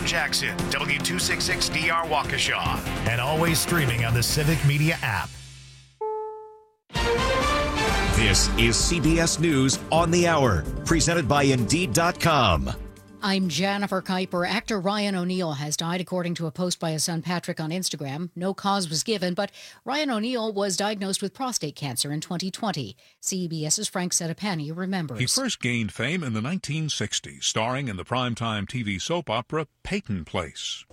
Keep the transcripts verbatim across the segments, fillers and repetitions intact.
Sam Jackson, W two sixty-six D R Waukesha, and always streaming on the Civic Media app. This is C B S News on the Hour, presented by Indeed dot com. I'm Jennifer Kuiper. Actor Ryan O'Neal has died, according to a post by his son Patrick on Instagram. No cause was given, but Ryan O'Neal was diagnosed with prostate cancer in twenty twenty. CBS's Frank Sedapani remembers. He first gained fame in the nineteen sixties, starring in the primetime T V soap opera Peyton Place.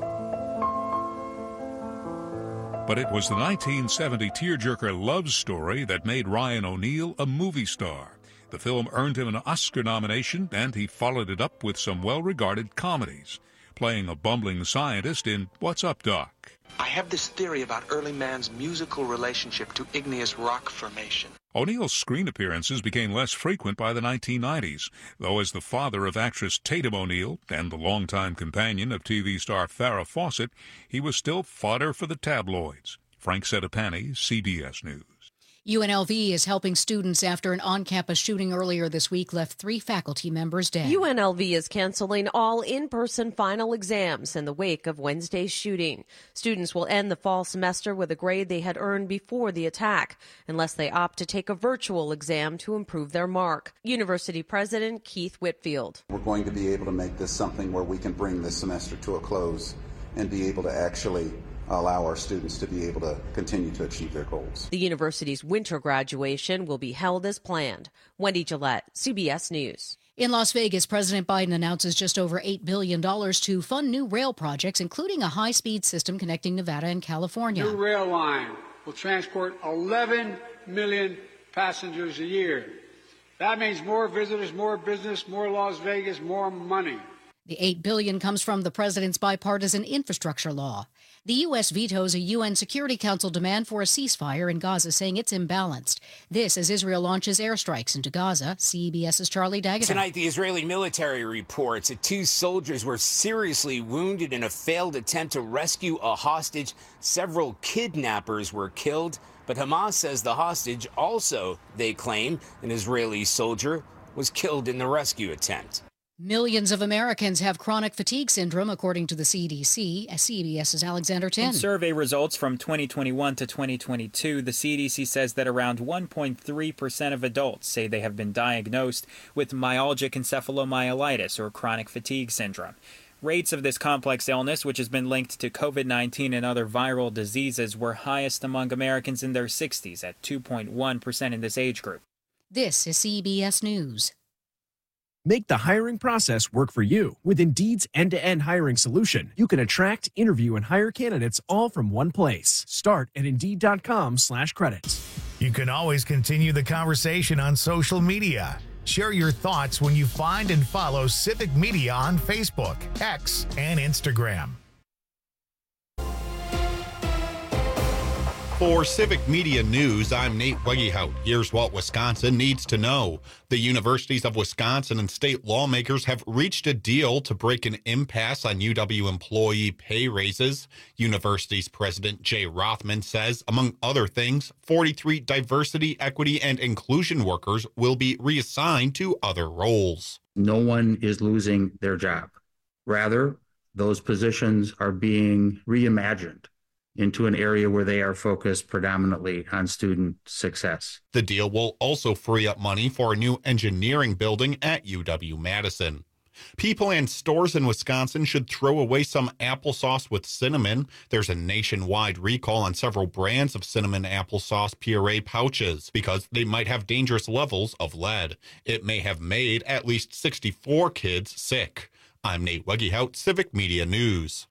But it was the nineteen seventy tearjerker love story that made Ryan O'Neal a movie star. The film earned him an Oscar nomination, and he followed it up with some well-regarded comedies, playing a bumbling scientist in What's Up, Doc? I have this theory about early man's musical relationship to igneous rock formation. O'Neal's screen appearances became less frequent by the nineteen nineties, though as the father of actress Tatum O'Neal and the longtime companion of T V star Farrah Fawcett, he was still fodder for the tabloids. Frank Sedapani, C B S News. U N L V is helping students after an on-campus shooting earlier this week left three faculty members dead. U N L V is canceling all in-person final exams in the wake of Wednesday's shooting. Students will end the fall semester with a grade they had earned before the attack, unless they opt to take a virtual exam to improve their mark. University President Keith Whitfield. We're going to be able to make this something where we can bring this semester to a close and be able to actually allow our students to be able to continue to achieve their goals. The university's winter graduation will be held as planned. Wendy Gillette, C B S News. In Las Vegas, President Biden announces just over eight billion dollars to fund new rail projects, including a high-speed system connecting Nevada and California. New rail line will transport eleven million passengers a year. That means more visitors, more business, more Las Vegas, more money. The eight billion dollars comes from the president's bipartisan infrastructure law. The U S vetoes a U N Security Council demand for a ceasefire in Gaza, saying it's imbalanced. This as Israel launches airstrikes into Gaza. CBS's Charlie D'Agata. Tonight, the Israeli military reports that two soldiers were seriously wounded in a failed attempt to rescue a hostage. Several kidnappers were killed, but Hamas says the hostage also, they claim, an Israeli soldier, was killed in the rescue attempt. Millions of Americans have chronic fatigue syndrome, according to the C D C. CBS's Alexander Tin. In survey results from twenty twenty-one to twenty twenty-two, the C D C says that around one point three percent of adults say they have been diagnosed with myalgic encephalomyelitis, or chronic fatigue syndrome. Rates of this complex illness, which has been linked to COVID nineteen and other viral diseases, were highest among Americans in their sixties at two point one percent in this age group. This is C B S News. Make the hiring process work for you. With Indeed's end-to-end hiring solution, you can attract, interview, and hire candidates all from one place. Start at Indeed.com slash credits. You can always continue the conversation on social media. Share your thoughts when you find and follow Civic Media on Facebook, X, and Instagram. For Civic Media News, I'm Nate Wegehout. Here's what Wisconsin needs to know. The universities of Wisconsin and state lawmakers have reached a deal to break an impasse on U W employee pay raises. University's President Jay Rothman says, among other things, forty-three diversity, equity, and inclusion workers will be reassigned to other roles. No one is losing their job. Rather, those positions are being reimagined into an area where they are focused predominantly on student success. The deal will also free up money for a new engineering building at U W-Madison. People and stores in Wisconsin should throw away some applesauce with cinnamon. There's a nationwide recall on several brands of cinnamon applesauce puree pouches because they might have dangerous levels of lead. It may have made at least sixty-four kids sick. I'm Nate Wegehout, Civic Media News.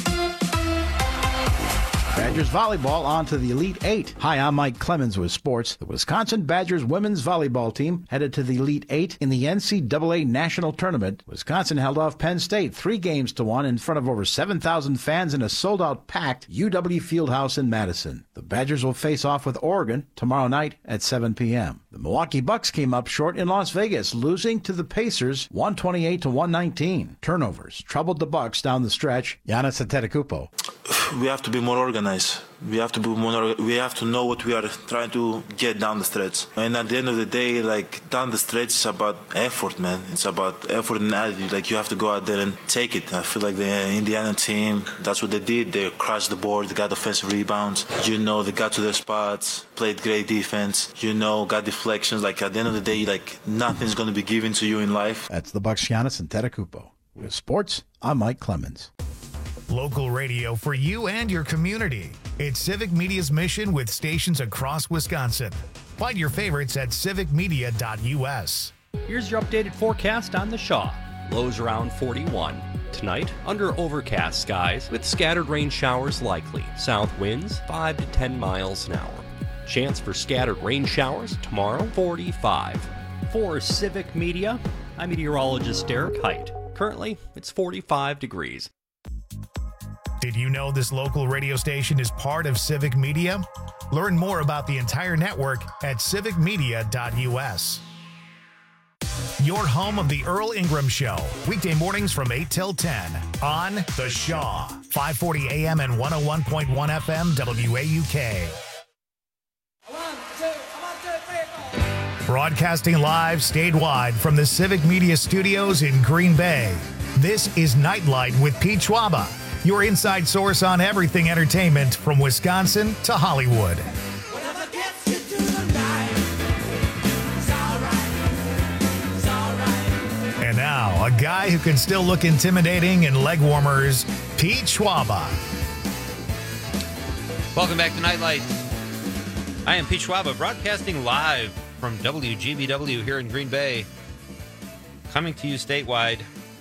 Badgers volleyball on to the Elite Eight. Hi, I'm Mike Clemens with sports. The Wisconsin Badgers women's volleyball team headed to the Elite Eight in the N C double A National Tournament. Wisconsin held off Penn State three games to one in front of over seven thousand fans in a sold-out packed U W Fieldhouse in Madison. The Badgers will face off with Oregon tomorrow night at seven p.m. The Milwaukee Bucks came up short in Las Vegas, losing to the Pacers one twenty-eight to one nineteen. Turnovers troubled the Bucks down the stretch. Giannis Antetokounmpo. we have to be more organized. We have to be more. We have to know what we are trying to get down the stretch. And at the end of the day, like down the stretch, it's about effort, man. It's about effort and attitude. Like you have to go out there and take it. I feel like the Indiana team, that's what they did. They crashed the board. They got offensive rebounds. You know, they got to their spots, played great defense. You know, got deflections. Like at the end of the day, like nothing's going to be given to you in life. That's the Bucks, Giannis and Tetakupo. With sports, I'm Mike Clemens. Local radio for you and your community. It's Civic Media's mission with stations across Wisconsin. Find your favorites at civic media dot u s. Here's your updated forecast on the Shaw. Lows around forty-one. Tonight, under overcast skies with scattered rain showers likely. South winds five to ten miles an hour. Chance for scattered rain showers tomorrow, forty-five. For Civic Media, I'm meteorologist Derek Height. Currently, it's forty-five degrees. Did you know this local radio station is part of Civic Media? Learn more about the entire network at civic media dot u s. Your home of the Earl Ingram Show, weekday mornings from eight till ten on The Shaw, five forty a m and one oh one point one F M W A U K. Broadcasting live statewide from the Civic Media Studios in Green Bay. This is Nightlight with Pete Schwaba, your inside source on everything entertainment from Wisconsin to Hollywood. And now, a guy who can still look intimidating in leg warmers, Pete Schwaba. Welcome back to Nightlight. I am Pete Schwaba, broadcasting live from W G B W here in Green Bay. Coming to you statewide.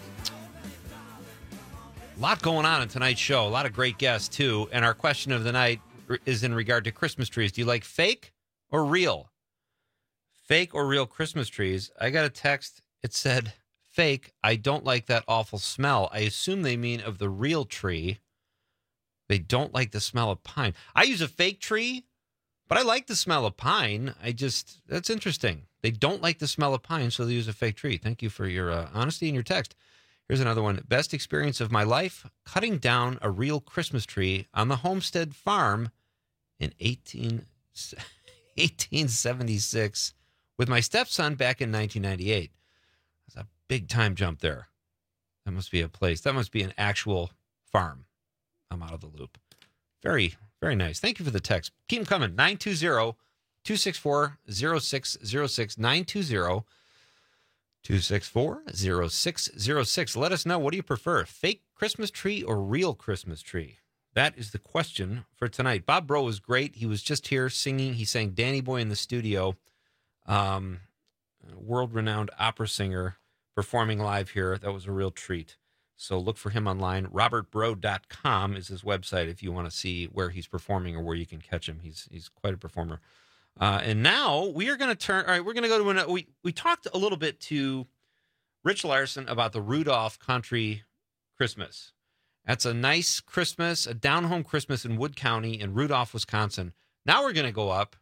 A lot going on in tonight's show. A lot of great guests, too. And our question of the night is in regard to Christmas trees. Do you like fake or real? Fake or real Christmas trees? I got a text. It said, fake. I don't like that awful smell. I assume they mean of the real tree. They don't like the smell of pine. I use a fake tree, but I like the smell of pine. I just, that's interesting. They don't like the smell of pine, so they use a fake tree. Thank you for your uh, honesty in your text. Here's another one. Best experience of my life, cutting down a real Christmas tree on the Homestead Farm in eighteen, eighteen seventy-six with my stepson back in nineteen ninety-eight. That's a big time jump there. That must be a place. That must be an actual farm. I'm out of the loop. Very, very nice. Thank you for the text. Keep them coming. nine two zero, two six four, zero six zero six. nine two zero, two six four, zero six zero six. Let us know, what do you prefer, fake Christmas tree or real Christmas tree? That is the question for tonight. Bob Bro was great. He was just here singing. He sang Danny Boy in the studio. Um, world-renowned opera singer performing live here. That was a real treat. So look for him online. robert bro dot com is his website if you want to see where he's performing or where you can catch him. He's he's quite a performer. Uh, and now we are going to turn. All right, we're going to go to an. We we talked a little bit to Rich Larson about the Rudolph Country Christmas. That's a nice Christmas, a down-home Christmas in Wood County in Rudolph, Wisconsin. Now we're going to go up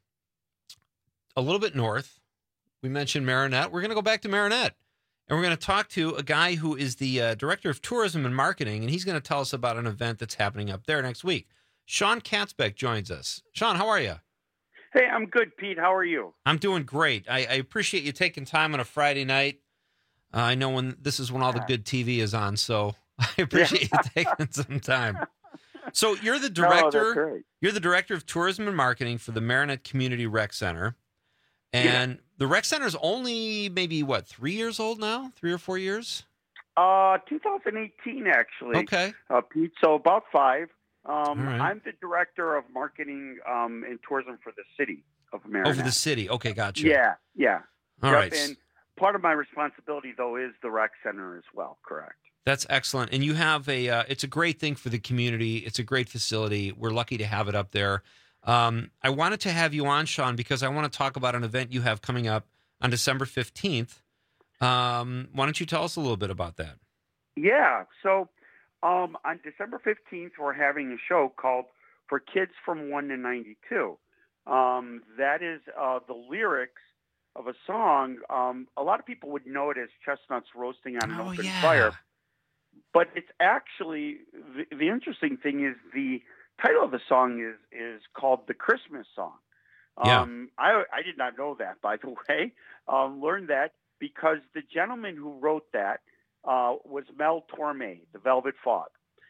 a little bit north. We mentioned Marinette. We're going to go back to Marinette. And we're going to talk to a guy who is the uh, Director of Tourism and Marketing, and he's going to tell us about an event that's happening up there next week. Sean Katzbeck joins us. Sean, how are you? Hey, I'm good, Pete. How are you? I'm doing great. I, I appreciate you taking time on a Friday night. Uh, I know when this is when all the good T V is on, so I appreciate yeah. you taking some time. So you're the director. Oh, you're the Director of Tourism and Marketing for the Marinette Community Rec Center. And yeah. the rec center is only maybe, what, three years old now? Three or four years? Uh, two thousand eighteen, actually. Okay. Uh, Pete, so about five. Um, right. I'm the Director of Marketing um, and Tourism for the city of Marinette. Oh, for the city. Okay, gotcha. Yeah, yeah. All yep. right. And part of my responsibility, though, is the rec center as well, correct? That's excellent. And you have a, uh, it's a great thing for the community. It's a great facility. We're lucky to have it up there. Um, I wanted to have you on, Sean, because I want to talk about an event you have coming up on December fifteenth. Um, why don't you tell us a little bit about that? Yeah. So um, on December fifteenth, we're having a show called For Kids from one to ninety-two. Um, that is uh, the lyrics of a song. Um, a lot of people would know it as Chestnuts Roasting on an oh, Open yeah. Fire. but it's actually the, the interesting thing is the title of the song is is called the Christmas song. Yeah. Um, I I did not know that, by the way. Um, learned that because the gentleman who wrote that uh, was Mel Torme, the Velvet Fog,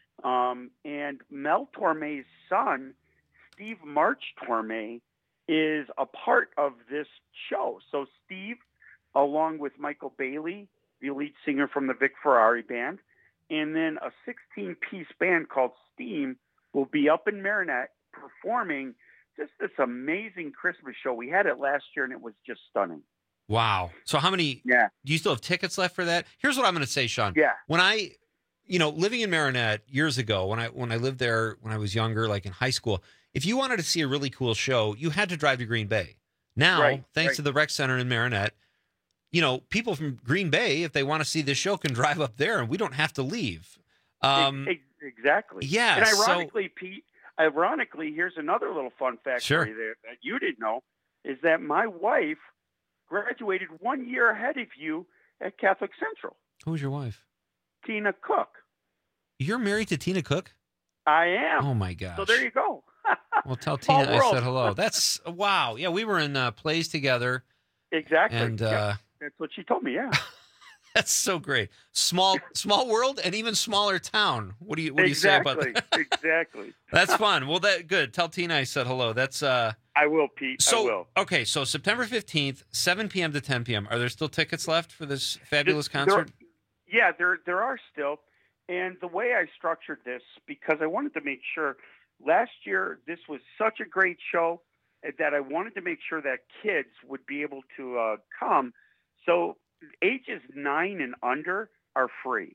um, and Mel Torme's son, Steve March Torme, is a part of this show. So Steve, along with Michael Bailey, the lead singer from the Vic Ferrari Band, and then a sixteen-piece band called Steam will be up in Marinette performing just this amazing Christmas show. We had it last year, and it was just stunning. Wow. So how many? Yeah. Do you still have tickets left for that? Here's what I'm going to say, Sean. Yeah. When I, you know, living in Marinette years ago, when I when I lived there when I was younger, like in high school, if you wanted to see a really cool show, you had to drive to Green Bay. Now, Right, thanks right. to the Rec Center in Marinette, you know, people from Green Bay, if they want to see this show, can drive up there, and we don't have to leave. Um, Ex- exactly. yeah, And so- ironically, Pete, ironically, here's another little fun fact Sure. for you there that you didn't know, is that my wife graduated one year ahead of you at Catholic Central. Who's your wife? Tina Cook. You're married to Tina Cook? I am. Oh my gosh. So there you go. Well, tell Small Tina I world. said hello. That's wow. Yeah, we were in uh, plays together. Exactly. And Yeah, uh, that's what she told me. Yeah. that's so great. Small, small world, and even smaller town. What do you What do you say about exactly. that? exactly. That's fun. Well, that good. Tell Tina I said hello. That's uh. I will, Pete. So I will. okay. So September fifteenth, seven p.m. to ten p.m. Are there still tickets left for this fabulous There- concert? Yeah, there there are still. And the way I structured this, because I wanted to make sure, last year this was such a great show that I wanted to make sure that kids would be able to uh, come. So ages nine and under are free.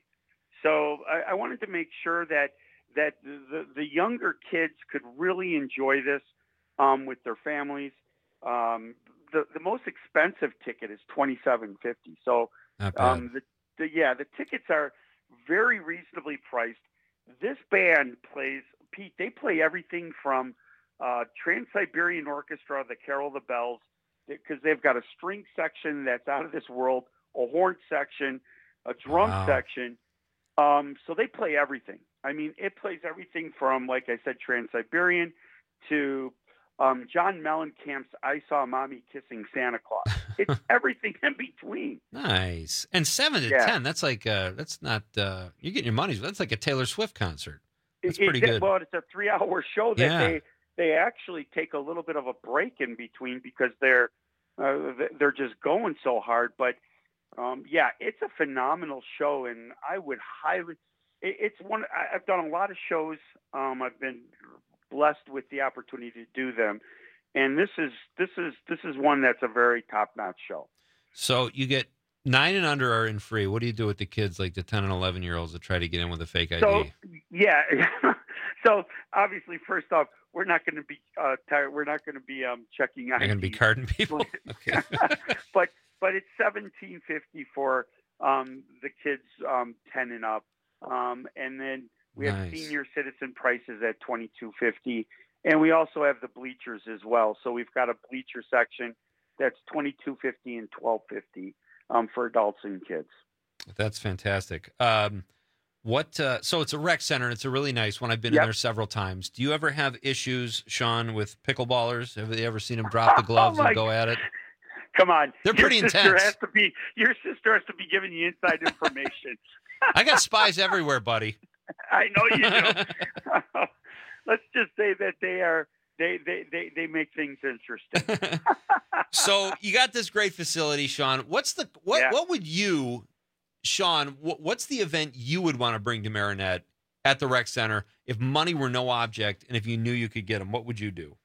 So I, I wanted to make sure that that the, the younger kids could really enjoy this um, with their families. Um, the the most expensive ticket is twenty-seven fifty. So Not bad. um, the, the yeah the tickets are very reasonably priced. This band plays, Pete, they play everything from uh, Trans-Siberian Orchestra, the Carol of the Bells, because they've got a string section that's out of this world, a horn section, a drum Wow. section. Um, so they play everything. I mean, it plays everything from, like I said, Trans-Siberian to um, John Mellencamp's I Saw Mommy Kissing Santa Claus. It's everything in between. Nice. And seven to Yeah. ten. That's like uh. That's not uh. You're getting your money's. That's like a Taylor Swift concert. That's It- pretty it- good. Well, it's a three-hour show that Yeah. they they actually take a little bit of a break in between because they're uh, they're just going so hard. But um, yeah, it's a phenomenal show, and I would highly. It, it's one. I- I've done a lot of shows. Um, I've been blessed with the opportunity to do them, and this is this is this is one that's a very top-notch show. So you get nine and under are in free. What do you do with the kids, like the ten and eleven year olds that try to get in with a fake I D? So yeah, so obviously, first off, we're not going to be uh, tired. We're not going to be um, checking They're going to be carding people. Okay. but but it's seventeen fifty for um, the kids um, ten and up, um, and then we have Nice. senior citizen prices at twenty two fifty, and we also have the bleachers as well. So we've got a bleacher section that's twenty two fifty and twelve fifty um, for adults and kids. That's fantastic. Um, what? Uh, so it's a rec center. It's a really nice one. I've been Yep. in there several times. Do you ever have issues, Sean, with pickleballers? Have you ever seen them drop the gloves Oh, my and go at it? Come on, They're your pretty sister intense. Has to be your sister has to be giving you inside information. I got spies everywhere, buddy. I know you do. Let's just say that they are they they they, they make things interesting. So you got this great facility, Sean. What's the what? Yeah. What would you, Sean? What, what's the event you would want to bring to Marinette at the rec center if money were no object and if you knew you could get them? What would you do?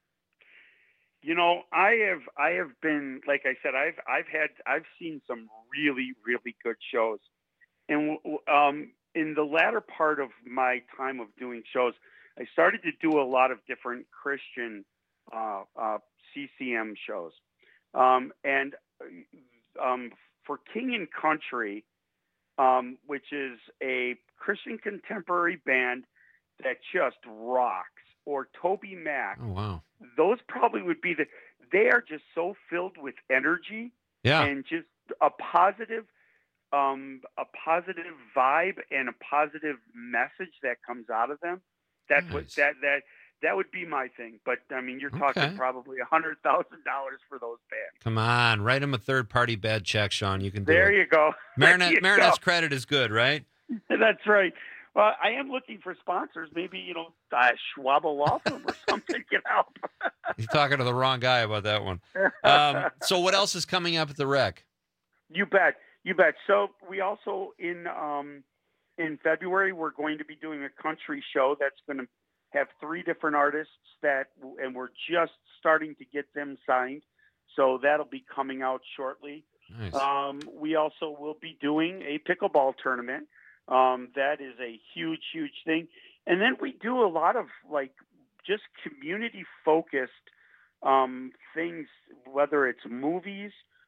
You know, I have I have been like I said, I've I've had I've seen some really really good shows, and um, in the latter part of my time of doing shows, I started to do a lot of different Christian uh, uh, C C M shows, um, and um, for King and Country, um, which is a Christian contemporary band that just rocks, or Toby Mac. Oh wow! Those probably would be the. They are just so filled with energy Yeah. and just a positive um, a positive vibe and a positive message that comes out of them. That's nice. what that that that would be my thing. But I mean, you're talking Okay. probably a hundred thousand dollars for those bands. Come on, write them a third-party bad check, Sean. You can do There it. you go. There Marinette, you Marinette's go. credit is good, right? That's right. Well, I am looking for sponsors. Maybe, you know, uh, Schwab Law Firm or something can help. You're talking to the wrong guy about that one. Um, so what else is coming up at the Rec? You bet. You bet. So we also, in um, in February, we're going to be doing a country show that's going to have three different artists that, and we're just starting to get them signed. So that'll be coming out shortly. Nice. Um, we also will be doing a pickleball tournament. Um, that is a huge, huge thing. And then we do a lot of like just community focused um, things, whether it's movies,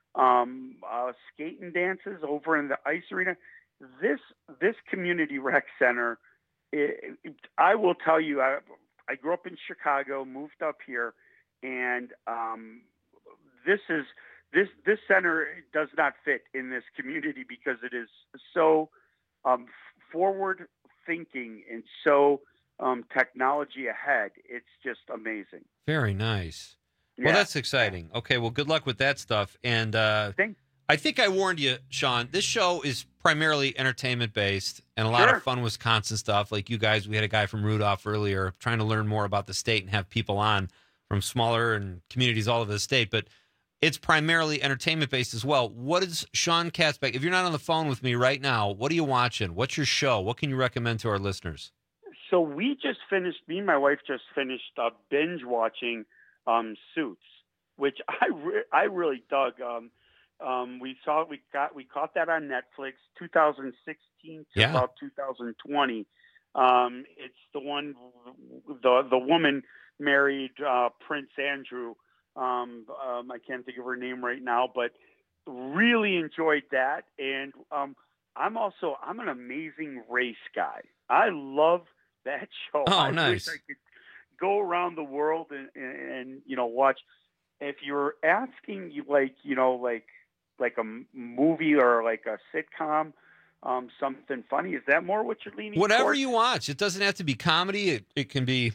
um, uh, skating dances over in the ice arena. This, this community rec center, it, it, I will tell you, I, I grew up in Chicago, moved up here, and um, this is, this, this center does not fit in this community because it is so Um, forward thinking and so um, technology ahead. It's just amazing. Very nice. Yeah. Well, that's exciting. Okay, well, good luck with that stuff. And uh, Thanks. I think I warned you, Sean, this show is primarily entertainment-based and a lot Sure. of fun Wisconsin stuff. Like you guys, we had a guy from Rudolph earlier trying to learn more about the state and have people on from smaller and communities all over the state. But it's primarily entertainment-based as well. What is Sean Katzbach? If you're not on the phone with me right now, what are you watching? What's your show? What can you recommend to our listeners? So we just finished, me and my wife just finished uh, binge watching um, Suits, which I re- I really dug. Um, um, we saw we got we caught that on Netflix, two thousand sixteen to Yeah. about two thousand twenty. Um, it's the one the the woman married uh, Prince Andrew. Um, um, I can't think of her name right now, but really enjoyed that. And um, I'm also I'm an amazing race guy. I love that show. Oh, I nice. wish I could go around the world and, and, and you know watch. If you're asking you like you know like like a m- movie or like a sitcom, um, something funny, is that more what you're leaning? Whatever towards? you watch. It doesn't have to be comedy. It, it can be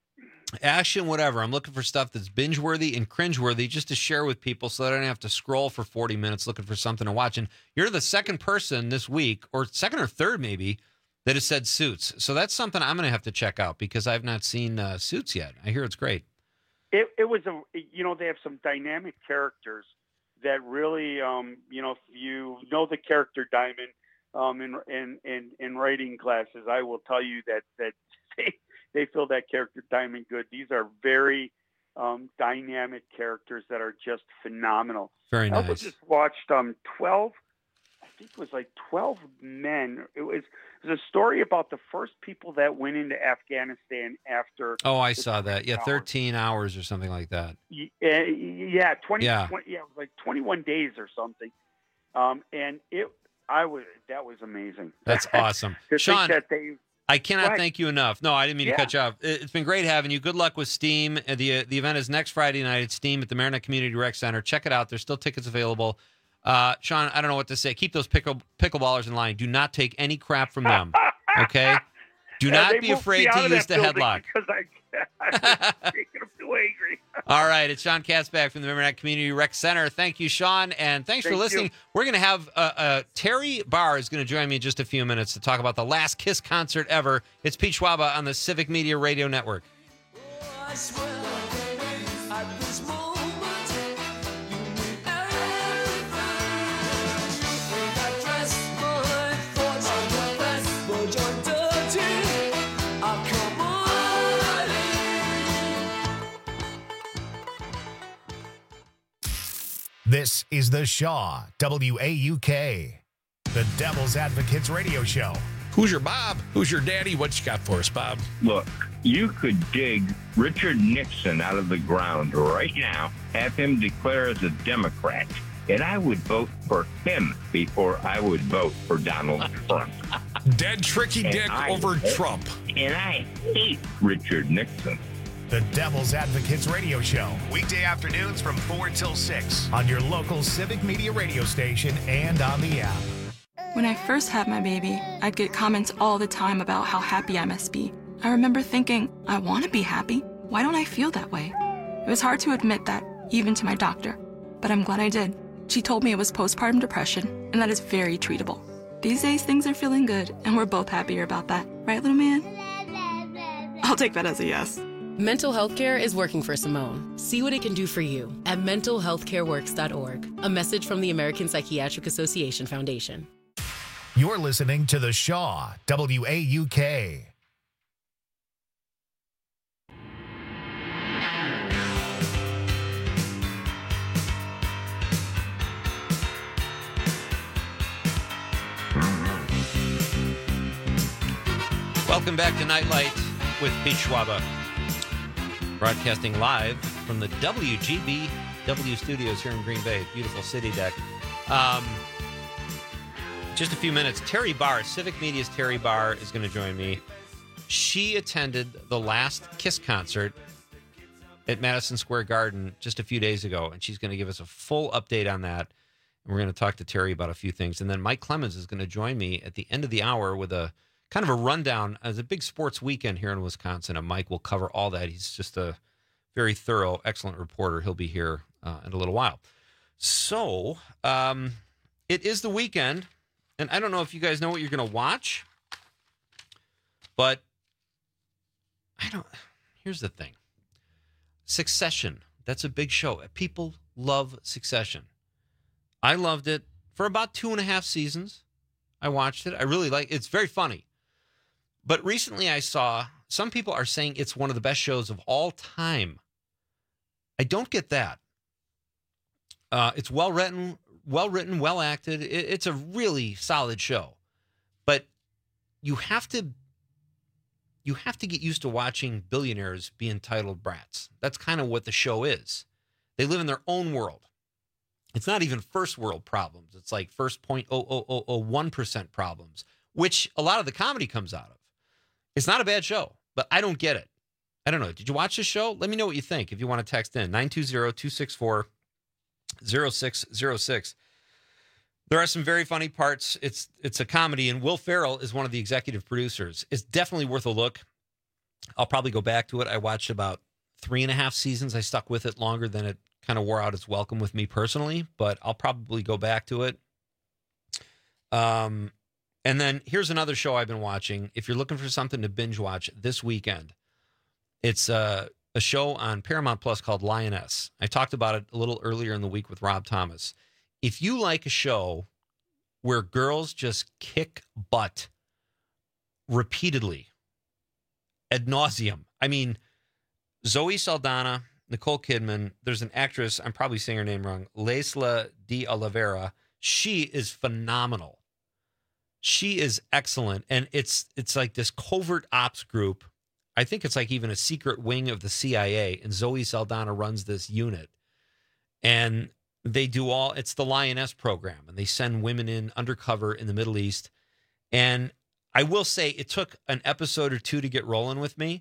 action, whatever. I'm looking for stuff that's binge-worthy and cringe-worthy just to share with people so that I don't have to scroll for forty minutes looking for something to watch. And you're the second person this week, or second or third maybe, that has said Suits. So that's something I'm going to have to check out because I've not seen uh, Suits yet. I hear it's great. It, it was a, you know, they have some dynamic characters that really, um, you know, if you know the character Diamond um, in, in, in, in writing classes, I will tell you that, that they, they feel that character Diamond good. These are very um, dynamic characters that are just phenomenal. Very I also nice. just watched um, twelve, I think it was like twelve men. It was, it was a story about the first people that went into Afghanistan after. Oh, I the saw that. Yeah, hours. thirteen hours or something like that. Y- uh, Yeah, twenty, Yeah. twenty, yeah, it was like twenty-one days or something. Um, and it, I was, that was amazing. That's awesome. to Sean, think that they, I cannot Go ahead. thank you enough. No, I didn't mean Yeah. to cut you off. It- It's been great having you. Good luck with Steam. Uh, The the event is next Friday night at Steam at the Marinette Community Rec Center. Check it out. There's still tickets available. Uh, Sean, I don't know what to say. Keep those pickle pickleballers in line. Do not take any crap from them. Okay? Do uh, not they be moved afraid me out to of use that the building headlock. because I, I was making them too angry. All right, it's Sean Katzbach from the Marinette Community Rec Center. Thank you, Sean, and thanks for Thank listening. you. We're going to have uh, uh, Terry Barr is going to join me in just a few minutes to talk about the last Kiss concert ever. It's Pete Schwaba on the Civic Media Radio Network. This is the Shaw, W A U K, the Devil's Advocates radio show. Who's your Bob? Who's your daddy? What you got for us, Bob? Look, you could dig Richard Nixon out of the ground right now, have him declare as a Democrat, and I would vote for him before I would vote for Donald Trump. Dead tricky And dick I over hate- Trump. And I hate Richard Nixon. The Devil's Advocates radio show, weekday afternoons from four till six on your local Civic Media radio station and on the app. When I first had my baby, I'd get comments all the time about how happy I must be. I remember thinking, I want to be happy. Why don't I feel that way? It was hard to admit that, even to my doctor. But I'm glad I did. She told me it was postpartum depression, and that is very treatable. These days, things are feeling good, and we're both happier about that. Right, little man? I'll take that as a yes. Mental health care is working for Simone. See what it can do for you at mental health care works dot org. A message from the American Psychiatric Association Foundation. You're listening to The Shaw, W A U K. Welcome back to Nightlight with Pete Schwaba. Broadcasting live from the W G B W studios here in Green Bay. Beautiful city deck. Um, just a few minutes. Terry Barr, Civic Media's Terry Barr, is going to join me. She attended the last Kiss concert at Madison Square Garden just a few days ago, and she's going to give us a full update on that. And we're going to talk to Terry about a few things. And then Mike Clemens is going to join me at the end of the hour with a kind of a rundown. As a big sports weekend here in Wisconsin, and Mike will cover all that. He's just a very thorough, excellent reporter. He'll be here uh, in a little while. So um, it is the weekend, and I don't know if you guys know what you're going to watch, but I don't. Here's the thing. Succession. That's a big show. People love Succession. I loved it for about two and a half seasons. I watched it. I really like it. It's very funny. But recently I saw some people are saying it's one of the best shows of all time. I don't get that. Uh, it's well written, well written, well acted. It, it's a really solid show. But you have to you have to get used to watching billionaires be entitled brats. That's kind of what the show is. They live in their own world. It's not even first world problems. It's like first zero point zero zero zero zero one percent problems, which a lot of the comedy comes out of. It's not a bad show, but I don't get it. I don't know. Did you watch this show? Let me know what you think if you want to text in. nine two zero, two six four, zero six zero six. There are some very funny parts. It's it's a comedy, and Will Ferrell is one of the executive producers. It's definitely worth a look. I'll probably go back to it. I watched about three and a half seasons. I stuck with it longer than it kind of wore out its welcome with me personally, but I'll probably go back to it. Um, and then here's another show I've been watching. If you're looking for something to binge watch this weekend, it's a, a show on Paramount Plus called Lioness. I talked about it a little earlier in the week with Rob Thomas. If you like a show where girls just kick butt repeatedly, ad nauseum, I mean, Zoe Saldana, Nicole Kidman, there's an actress, I'm probably saying her name wrong, Leisla de Oliveira. She is phenomenal. She is excellent. And it's it's like this covert ops group. I think it's like even a secret wing of the C I A. And Zoe Saldana runs this unit. And they do all, it's the Lioness program. And they send women in undercover in the Middle East. And I will say it took an episode or two to get rolling with me.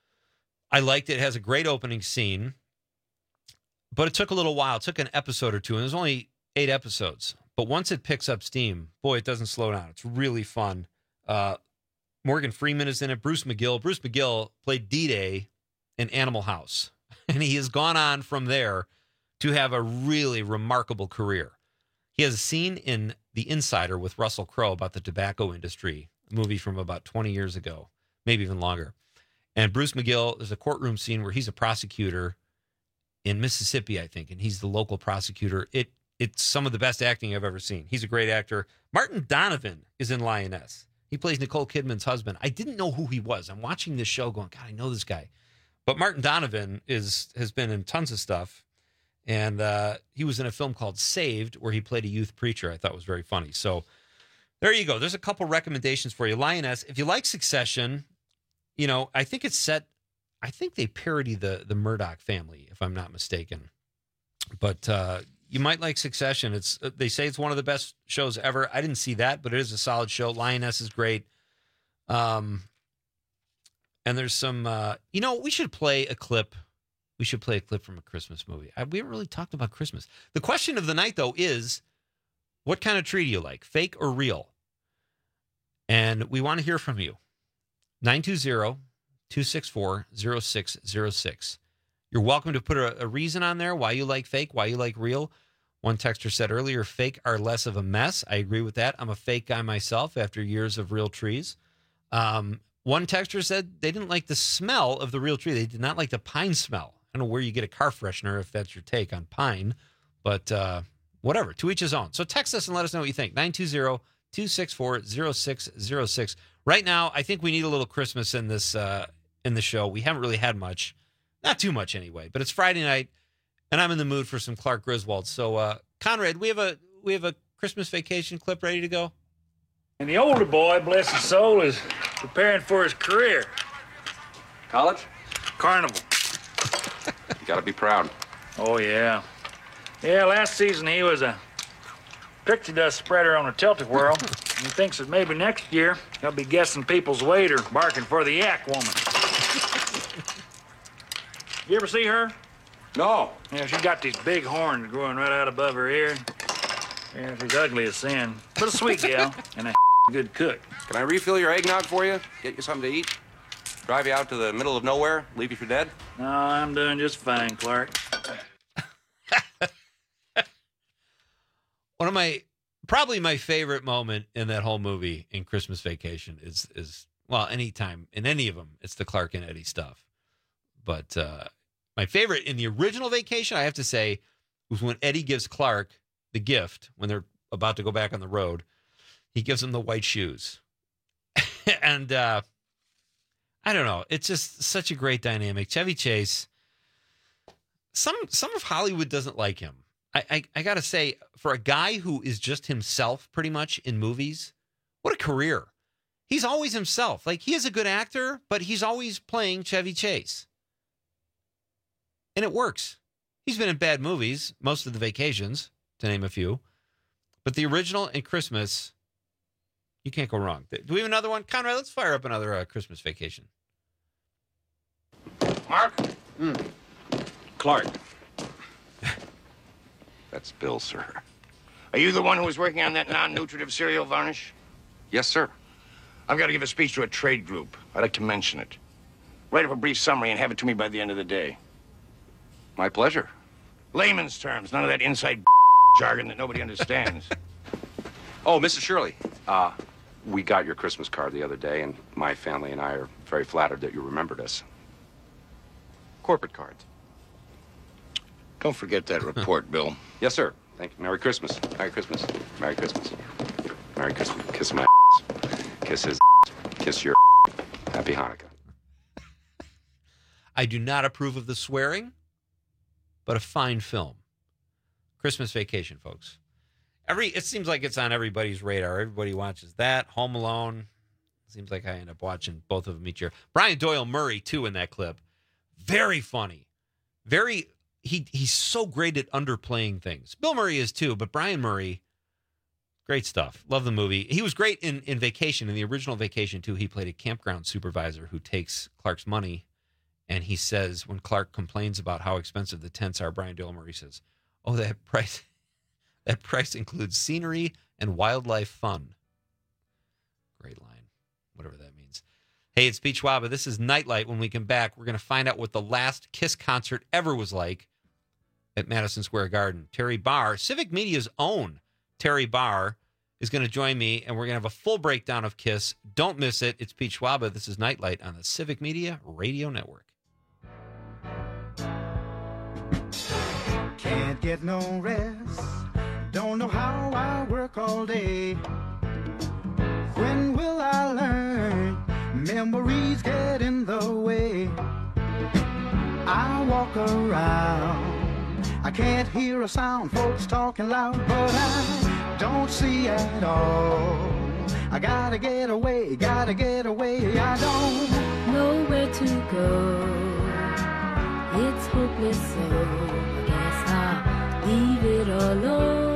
I liked it. It has a great opening scene, but it took a little while. It took an episode or two, and there's only eight episodes. But once it picks up steam, boy, it doesn't slow down. It's really fun. Uh, Morgan Freeman is in it. Bruce McGill. Bruce McGill played D-Day in Animal House, and he has gone on from there to have a really remarkable career. He has a scene in The Insider with Russell Crowe about the tobacco industry, a movie from about twenty years ago, maybe even longer. And Bruce McGill, there's a courtroom scene where he's a prosecutor in Mississippi, I think, and he's the local prosecutor. It It's some of the best acting I've ever seen. He's a great actor. Martin Donovan is in Lioness. He plays Nicole Kidman's husband. I didn't know who he was. I'm watching this show going, God, I know this guy. But Martin Donovan is has been in tons of stuff. And uh, he was in a film called Saved, where he played a youth preacher. I thought was very funny. So there you go. There's a couple recommendations for you. Lioness, if you like Succession, you know, I think it's set, I think they parody the the Murdoch family, if I'm not mistaken. But uh, you might like Succession. It's They say it's one of the best shows ever. I didn't see that, but it is a solid show. Lioness is great. Um, and there's some, uh, you know, we should play a clip. We should play a clip from a Christmas movie. I, we haven't really talked about Christmas. The question of the night, though, is what kind of tree do you like, fake or real? And we want to hear from you. nine two zero, two six four, zero six zero six. You're welcome to put a, a reason on there why you like fake, why you like real. One texter said earlier, fake are less of a mess. I agree with that. I'm a fake guy myself after years of real trees. Um, one texter said they didn't like the smell of the real tree. They did not like the pine smell. I don't know where you get a car freshener if that's your take on pine, but uh, whatever. To each his own. So text us and let us know what you think. nine two zero, two six four, zero six zero six. Right now, I think we need a little Christmas in this uh, in the show. We haven't really had much. Not too much anyway, but it's Friday night, and I'm in the mood for some Clark Griswold. So, uh, Conrad, we have a we have a Christmas Vacation clip ready to go? And the older boy, bless his soul, is preparing for his career. College? Carnival. You gotta be proud. Oh, yeah. Yeah, last season he was a pixie dust spreader on a tilt-a-whirl. He thinks that maybe next year he'll be guessing people's weight or barking for the yak woman. You ever see her? No. Yeah, she got these big horns growing right out above her ear. Yeah, she's ugly as sin, but a sweet gal and a good cook. Can I refill your eggnog for you? Get you something to eat? Drive you out to the middle of nowhere? Leave you for dead? No, I'm doing just fine, Clark. One of my, probably my favorite moment in that whole movie in Christmas Vacation is, is well, anytime in any of them, it's the Clark and Eddie stuff. But uh, my favorite in the original Vacation, I have to say, was when Eddie gives Clark the gift when they're about to go back on the road. He gives him the white shoes. and uh, I don't know. It's just such a great dynamic. Chevy Chase, some some of Hollywood doesn't like him. I, I, I got to say, for a guy who is just himself pretty much in movies, what a career. He's always himself. Like, he is a good actor, but he's always playing Chevy Chase. And it works. He's been in bad movies, most of the Vacations, to name a few. But the original and Christmas, you can't go wrong. Do we have another one? Conrad, let's fire up another uh, Christmas Vacation. Mark? Mm. Clark. That's Bill, sir. Are you the one who was working on that non-nutritive cereal varnish? Yes, sir. I've got to give a speech to a trade group. I'd like to mention it. Write up a brief summary and have it to me by the end of the day. My pleasure. Layman's terms, none of that inside jargon that nobody understands. Oh, Missus Shirley, uh, we got your Christmas card the other day, and my family and I are very flattered that you remembered us. Corporate cards. Don't forget that report, Bill. Yes, sir. Thank you. Merry Christmas. Merry Christmas. Merry Christmas. Merry Christmas. Kiss my kiss his kiss your Happy Hanukkah. I do not approve of the swearing, but a fine film. Christmas Vacation, folks. Every it seems like it's on everybody's radar. Everybody watches that. Home Alone. Seems like I end up watching both of them each year. Brian Doyle Murray, too, in that clip. Very funny. Very he he's so great at underplaying things. Bill Murray is too, but Brian Murray, great stuff. Love the movie. He was great in, in Vacation, in the original Vacation, too. He played a campground supervisor who takes Clark's money, and he says, when Clark complains about how expensive the tents are, Brian Doyle Murray says, oh, that price that price includes scenery and wildlife fun. Great line, whatever that means. Hey, it's Pete Schwaba. This is Nightlight. When we come back, we're going to find out what the last KISS concert ever was like at Madison Square Garden. Terry Barr, Civic Media's own Terry Barr, is going to join me, and we're going to have a full breakdown of KISS. Don't miss it. It's Pete Schwaba. This is Nightlight on the Civic Media Radio Network. Can't get no rest. Don't know how I work all day. When will I learn? Memories get in the way. I walk around, I can't hear a sound, folks talking loud, but I don't see at all. I gotta get away, gotta get away. I don't know where to go. It's hopeless, so I guess I'll leave it alone.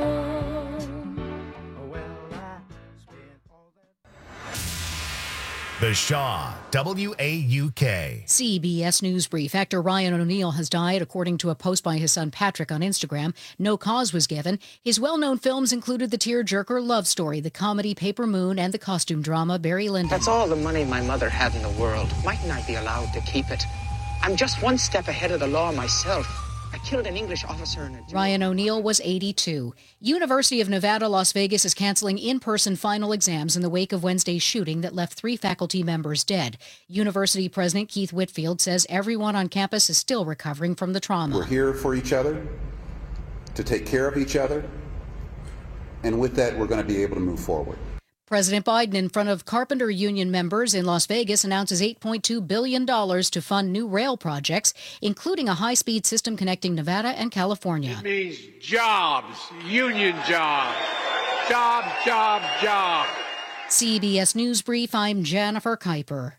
The Shaw, W A U K. C B S News Brief. Actor Ryan O'Neal has died, according to a post by his son Patrick on Instagram. No cause was given. His well-known films included the tearjerker Love Story, the comedy Paper Moon, and the costume drama Barry Lyndon. That's all the money my mother had in the world. Mightn't I be allowed to keep it? I'm just one step ahead of the law myself. I killed an English officer in a... Ryan O'Neal was eighty-two. University of Nevada, Las Vegas is canceling in-person final exams in the wake of Wednesday's shooting that left three faculty members dead. University President Keith Whitfield says everyone on campus is still recovering from the trauma. We're here for each other, to take care of each other, and with that, we're going to be able to move forward. President Biden, in front of Carpenter Union members in Las Vegas, announces eight point two billion dollars to fund new rail projects, including a high-speed system connecting Nevada and California. It means jobs, union jobs, jobs, jobs, jobs. C B S News Brief, I'm Jennifer Kuiper.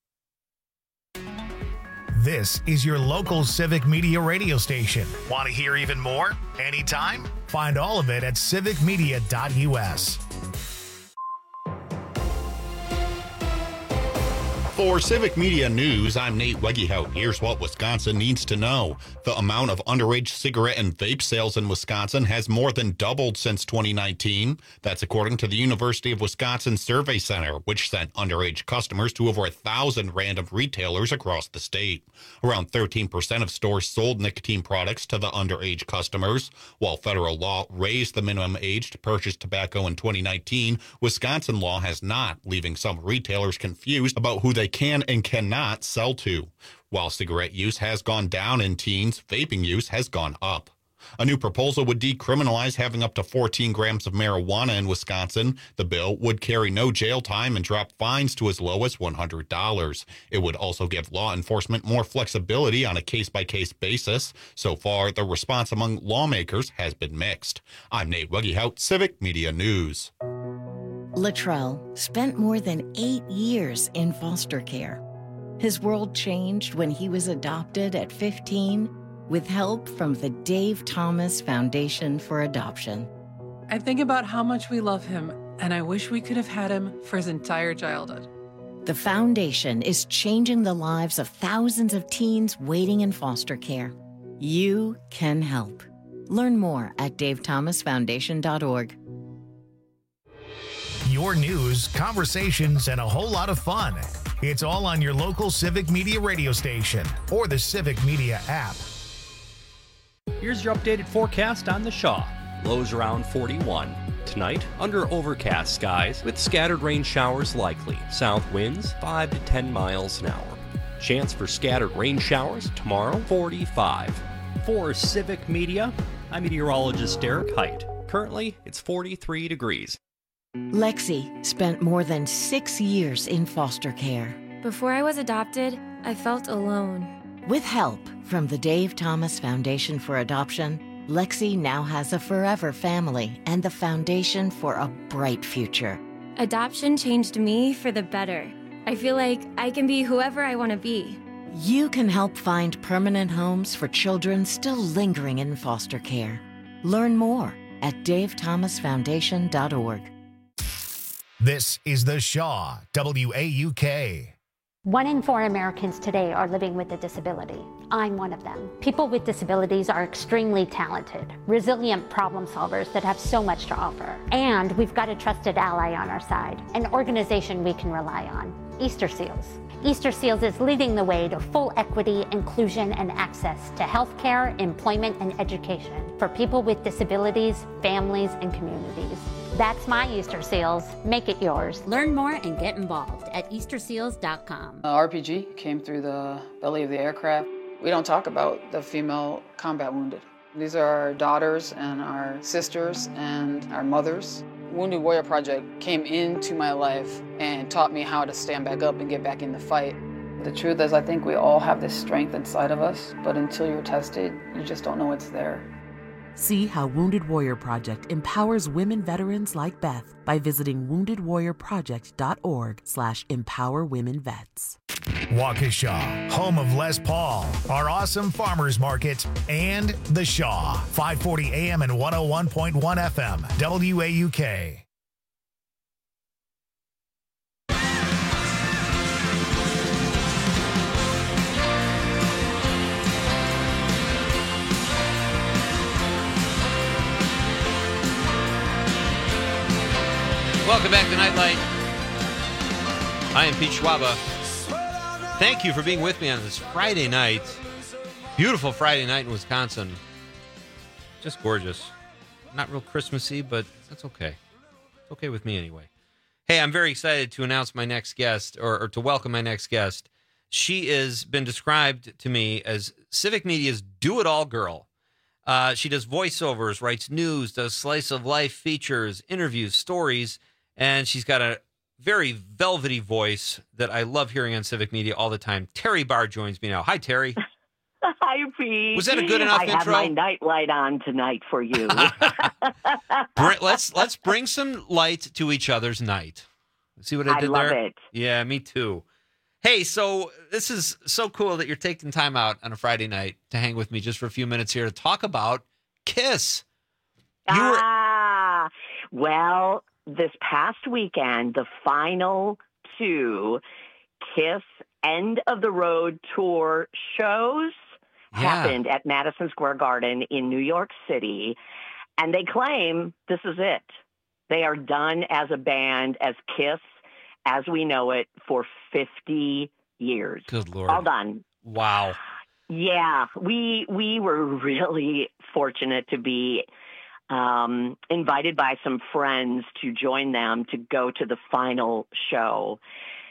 This is your local Civic Media radio station. Want to hear even more? Anytime? Find all of it at civic media dot U S. For Civic Media News, I'm Nate Wegehout. Here's what Wisconsin needs to know. The amount of underage cigarette and vape sales in Wisconsin has more than doubled since twenty nineteen. That's according to the University of Wisconsin Survey Center, which sent underage customers to over a thousand random retailers across the state. Around thirteen percent of stores sold nicotine products to the underage customers. While federal law raised the minimum age to purchase tobacco in twenty nineteen, Wisconsin law has not, leaving some retailers confused about who they can and cannot sell to. While cigarette use has gone down in teens, vaping use has gone up. A new proposal would decriminalize having up to fourteen grams of marijuana in Wisconsin. The bill would carry no jail time and drop fines to as low as one hundred dollars. It would also give law enforcement more flexibility on a case-by-case basis. So far, the response among lawmakers has been mixed. I'm Nate Wegehout, Civic Media News. Latrell spent more than eight years in foster care. His world changed when he was adopted at fifteen with help from the Dave Thomas Foundation for Adoption. I think about how much we love him, and I wish we could have had him for his entire childhood. The foundation is changing the lives of thousands of teens waiting in foster care. You can help. Learn more at dave thomas foundation dot org. Your news, conversations, and a whole lot of fun. It's all on your local Civic Media radio station or the Civic Media app. Here's your updated forecast on the Shaw. Lows around forty-one. Tonight, under overcast skies with scattered rain showers likely. South winds five to ten miles an hour. Chance for scattered rain showers tomorrow, forty-five. For Civic Media, I'm meteorologist Derek Height. Currently, it's forty-three degrees. Lexi spent more than six years in foster care. Before I was adopted, I felt alone. With help from the Dave Thomas Foundation for Adoption, Lexi now has a forever family and the foundation for a bright future. Adoption changed me for the better. I feel like I can be whoever I want to be. You can help find permanent homes for children still lingering in foster care. Learn more at dave thomas foundation dot org. This is The Shaw, W A U K. One in four Americans today are living with a disability. I'm one of them. People with disabilities are extremely talented, resilient problem solvers that have so much to offer. And we've got a trusted ally on our side, an organization we can rely on, Easter Seals. Easter Seals is leading the way to full equity, inclusion, and access to healthcare, employment, and education for people with disabilities, families, and communities. That's my Easter Seals. Make it yours. Learn more and get involved at easter seals dot com. Uh, R P G came through the belly of the aircraft. We don't talk about the female combat wounded. These are our daughters and our sisters and our mothers. Wounded Warrior Project came into my life and taught me how to stand back up and get back in the fight. The truth is, I think we all have this strength inside of us, but until you're tested, you just don't know it's there. See how Wounded Warrior Project empowers women veterans like Beth by visiting wounded warrior project dot org slash empower women vets. Waukesha, home of Les Paul, our awesome farmers market, and The Shaw, five forty A M and one oh one point one F M, W A U K. Welcome back to Nightlight. I am Pete Schwaba. Thank you for being with me on this Friday night. Beautiful Friday night in Wisconsin. Just gorgeous. Not real Christmassy, but that's okay. It's okay with me anyway. Hey, I'm very excited to announce my next guest, or, or to welcome my next guest. She has been described to me as Civic Media's do-it-all girl. Uh, she does voiceovers, writes news, does slice-of-life features, interviews, stories, and she's got a very velvety voice that I love hearing on Civic Media all the time. Terry Barr joins me now. Hi, Terry. Hi, Pete. Was that a good enough I intro? I have my nightlight on tonight for you. Br- let's let's bring some light to each other's night. See what I I did love there? it. Yeah, me too. Hey, so this is so cool that you're taking time out on a Friday night to hang with me just for a few minutes here to talk about KISS. You were- ah, well, this past weekend, the final two KISS End of the Road Tour shows Yeah. happened at Madison Square Garden in New York City, and they claim this is it. They are done as a band, as KISS, as we know it, for fifty years. Good Lord. All done. Wow. Yeah, we we were really fortunate to be um, invited by some friends to join them to go to the final show.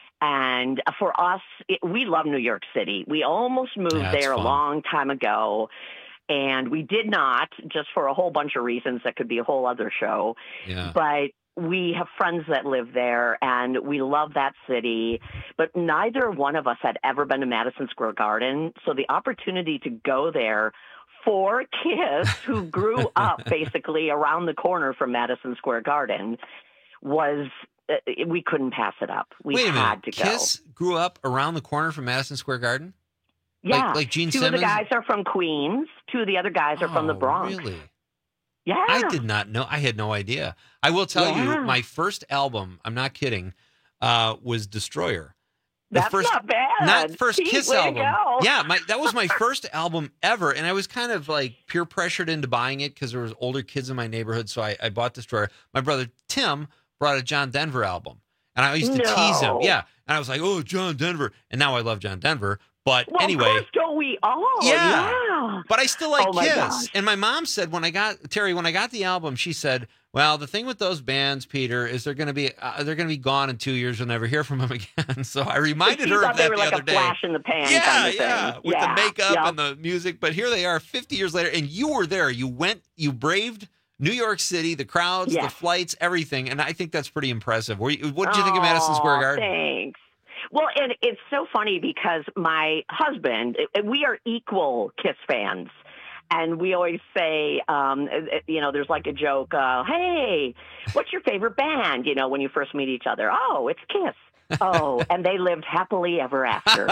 And for us, it, we love New York City. We almost moved Yeah, it's there a fun. long time ago, and we did not, just for a whole bunch of reasons that could be a whole other show. Yeah. But we have friends that live there, and we love that city. But neither one of us had ever been to Madison Square Garden, so the opportunity to go there for KISS, who grew up basically around the corner from Madison Square Garden, was uh, we couldn't pass it up. We Wait a had minute. to go. KISS grew up around the corner from Madison Square Garden? Yeah, Like, like Gene two Simmons? of the guys are from Queens. Two of the other guys are from the Oh, Bronx. Really? Yeah. I did not know. I had no idea. I will tell Yeah. you, my first album, I'm not kidding, uh, was Destroyer. The That's first, not bad. Not first Pete, KISS way to album. go. Yeah, my that was my first album ever, and I was kind of like peer pressured into buying it because there was older kids in my neighborhood, so I, I bought Destroyer. My brother Tim brought a John Denver album, and I used to tease him. No. Yeah, and I was like, "Oh, John Denver," and now I love John Denver. But Well, anyway, of course, don't we all? yeah. Yeah. But I still like Oh, my KISS. gosh. And my mom said when I got Terry, when I got the album, she said, "Well, the thing with those bands, Peter, is they're going to be uh, they're going to be gone in two years. You'll never hear from them again." So I reminded She her thought of they that were the like other a day. flash in the pan Yeah, kind of thing. yeah, with Yeah, the makeup yep. and the music. But here they are, fifty years later, and you were there. You went, you braved New York City, the crowds, the Yes. flights, everything, and I think that's pretty impressive. Were you, what did you think of Madison Square Aw, Garden? Thanks. Well, and it's so funny because my husband, we are equal KISS fans. And we always say, um, you know, there's like a joke, uh, hey, what's your favorite band, you know, when you first meet each other? Oh, it's KISS. Oh, and they lived happily ever after.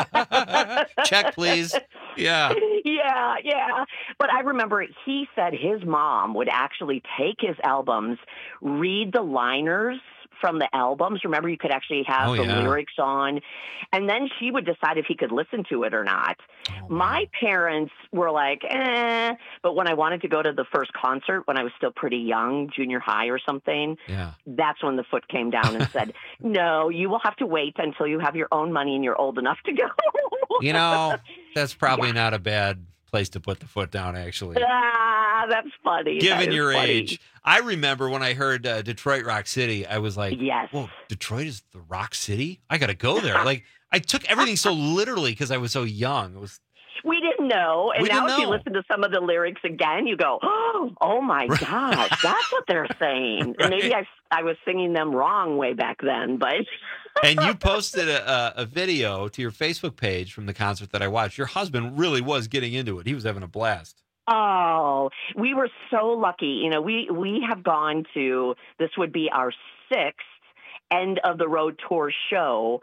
Check, please. Yeah. Yeah, yeah. But I remember he said his mom would actually take his albums, read the liners from the albums. Remember, you could actually have Oh, the yeah. lyrics on, and then she would decide if he could listen to it or not. Oh, My parents were like, eh, but when I wanted to go to the first concert when I was still pretty young, junior high or something, Yeah. that's when the foot came down and said, no, you will have to wait until you have your own money and you're old enough to go. You know, that's probably not a bad place to put the foot down, actually. Ah, that's funny. That Given is your funny. age. I remember when I heard uh, Detroit Rock City, I was like, yes. whoa, Detroit is the Rock City? I got to go there. Like, I took everything so literally because I was so young. It was We didn't know. And We now didn't if you know. listen to some of the lyrics again, you go, oh my gosh, that's what they're saying. And maybe I, I was singing them wrong way back then, but And you posted a, a, a video to your Facebook page from the concert that I watched. Your husband really was getting into it. He was having a blast. oh, we were so lucky. You know, we, we have gone to, this would be our sixth end of the road tour show,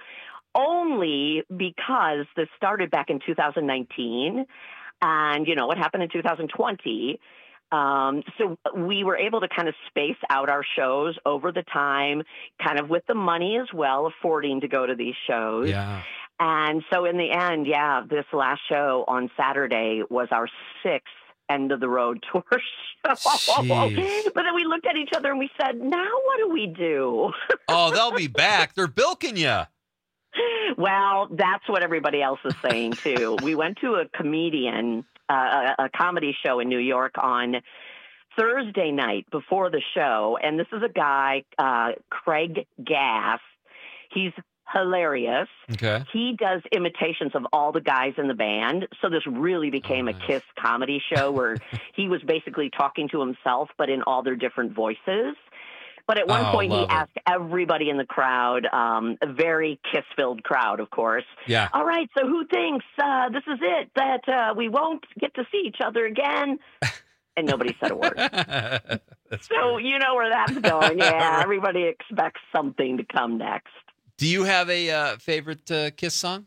only because this started back in two thousand nineteen. And, you know, what happened in two thousand twenty. Um, so we were able to kind of space out our shows over the time, kind of with the money as well, affording to go to these shows. Yeah. And so in the end, yeah, this last show on Saturday was our sixth end of the road tour show. Jeez. But then we looked at each other and we said, now what do we do? Oh, they'll be back. They're bilking you. Well, that's what everybody else is saying, too. We went to a comedian, uh, a, a comedy show in New York on Thursday night before the show. And this is a guy, uh, Craig Gass. He's hilarious. Okay. He does imitations of all the guys in the band. So this really became oh, nice. a Kiss comedy show where he was basically talking to himself, but in all their different voices. But at one oh, point, he it. asked everybody in the crowd, um, a very Kiss-filled crowd, of course. Yeah. All right, so who thinks uh, this is it, that uh, we won't get to see each other again? And nobody said a word. So you know where that's going. Yeah, everybody expects something to come next. Do you have a uh, favorite uh, Kiss song?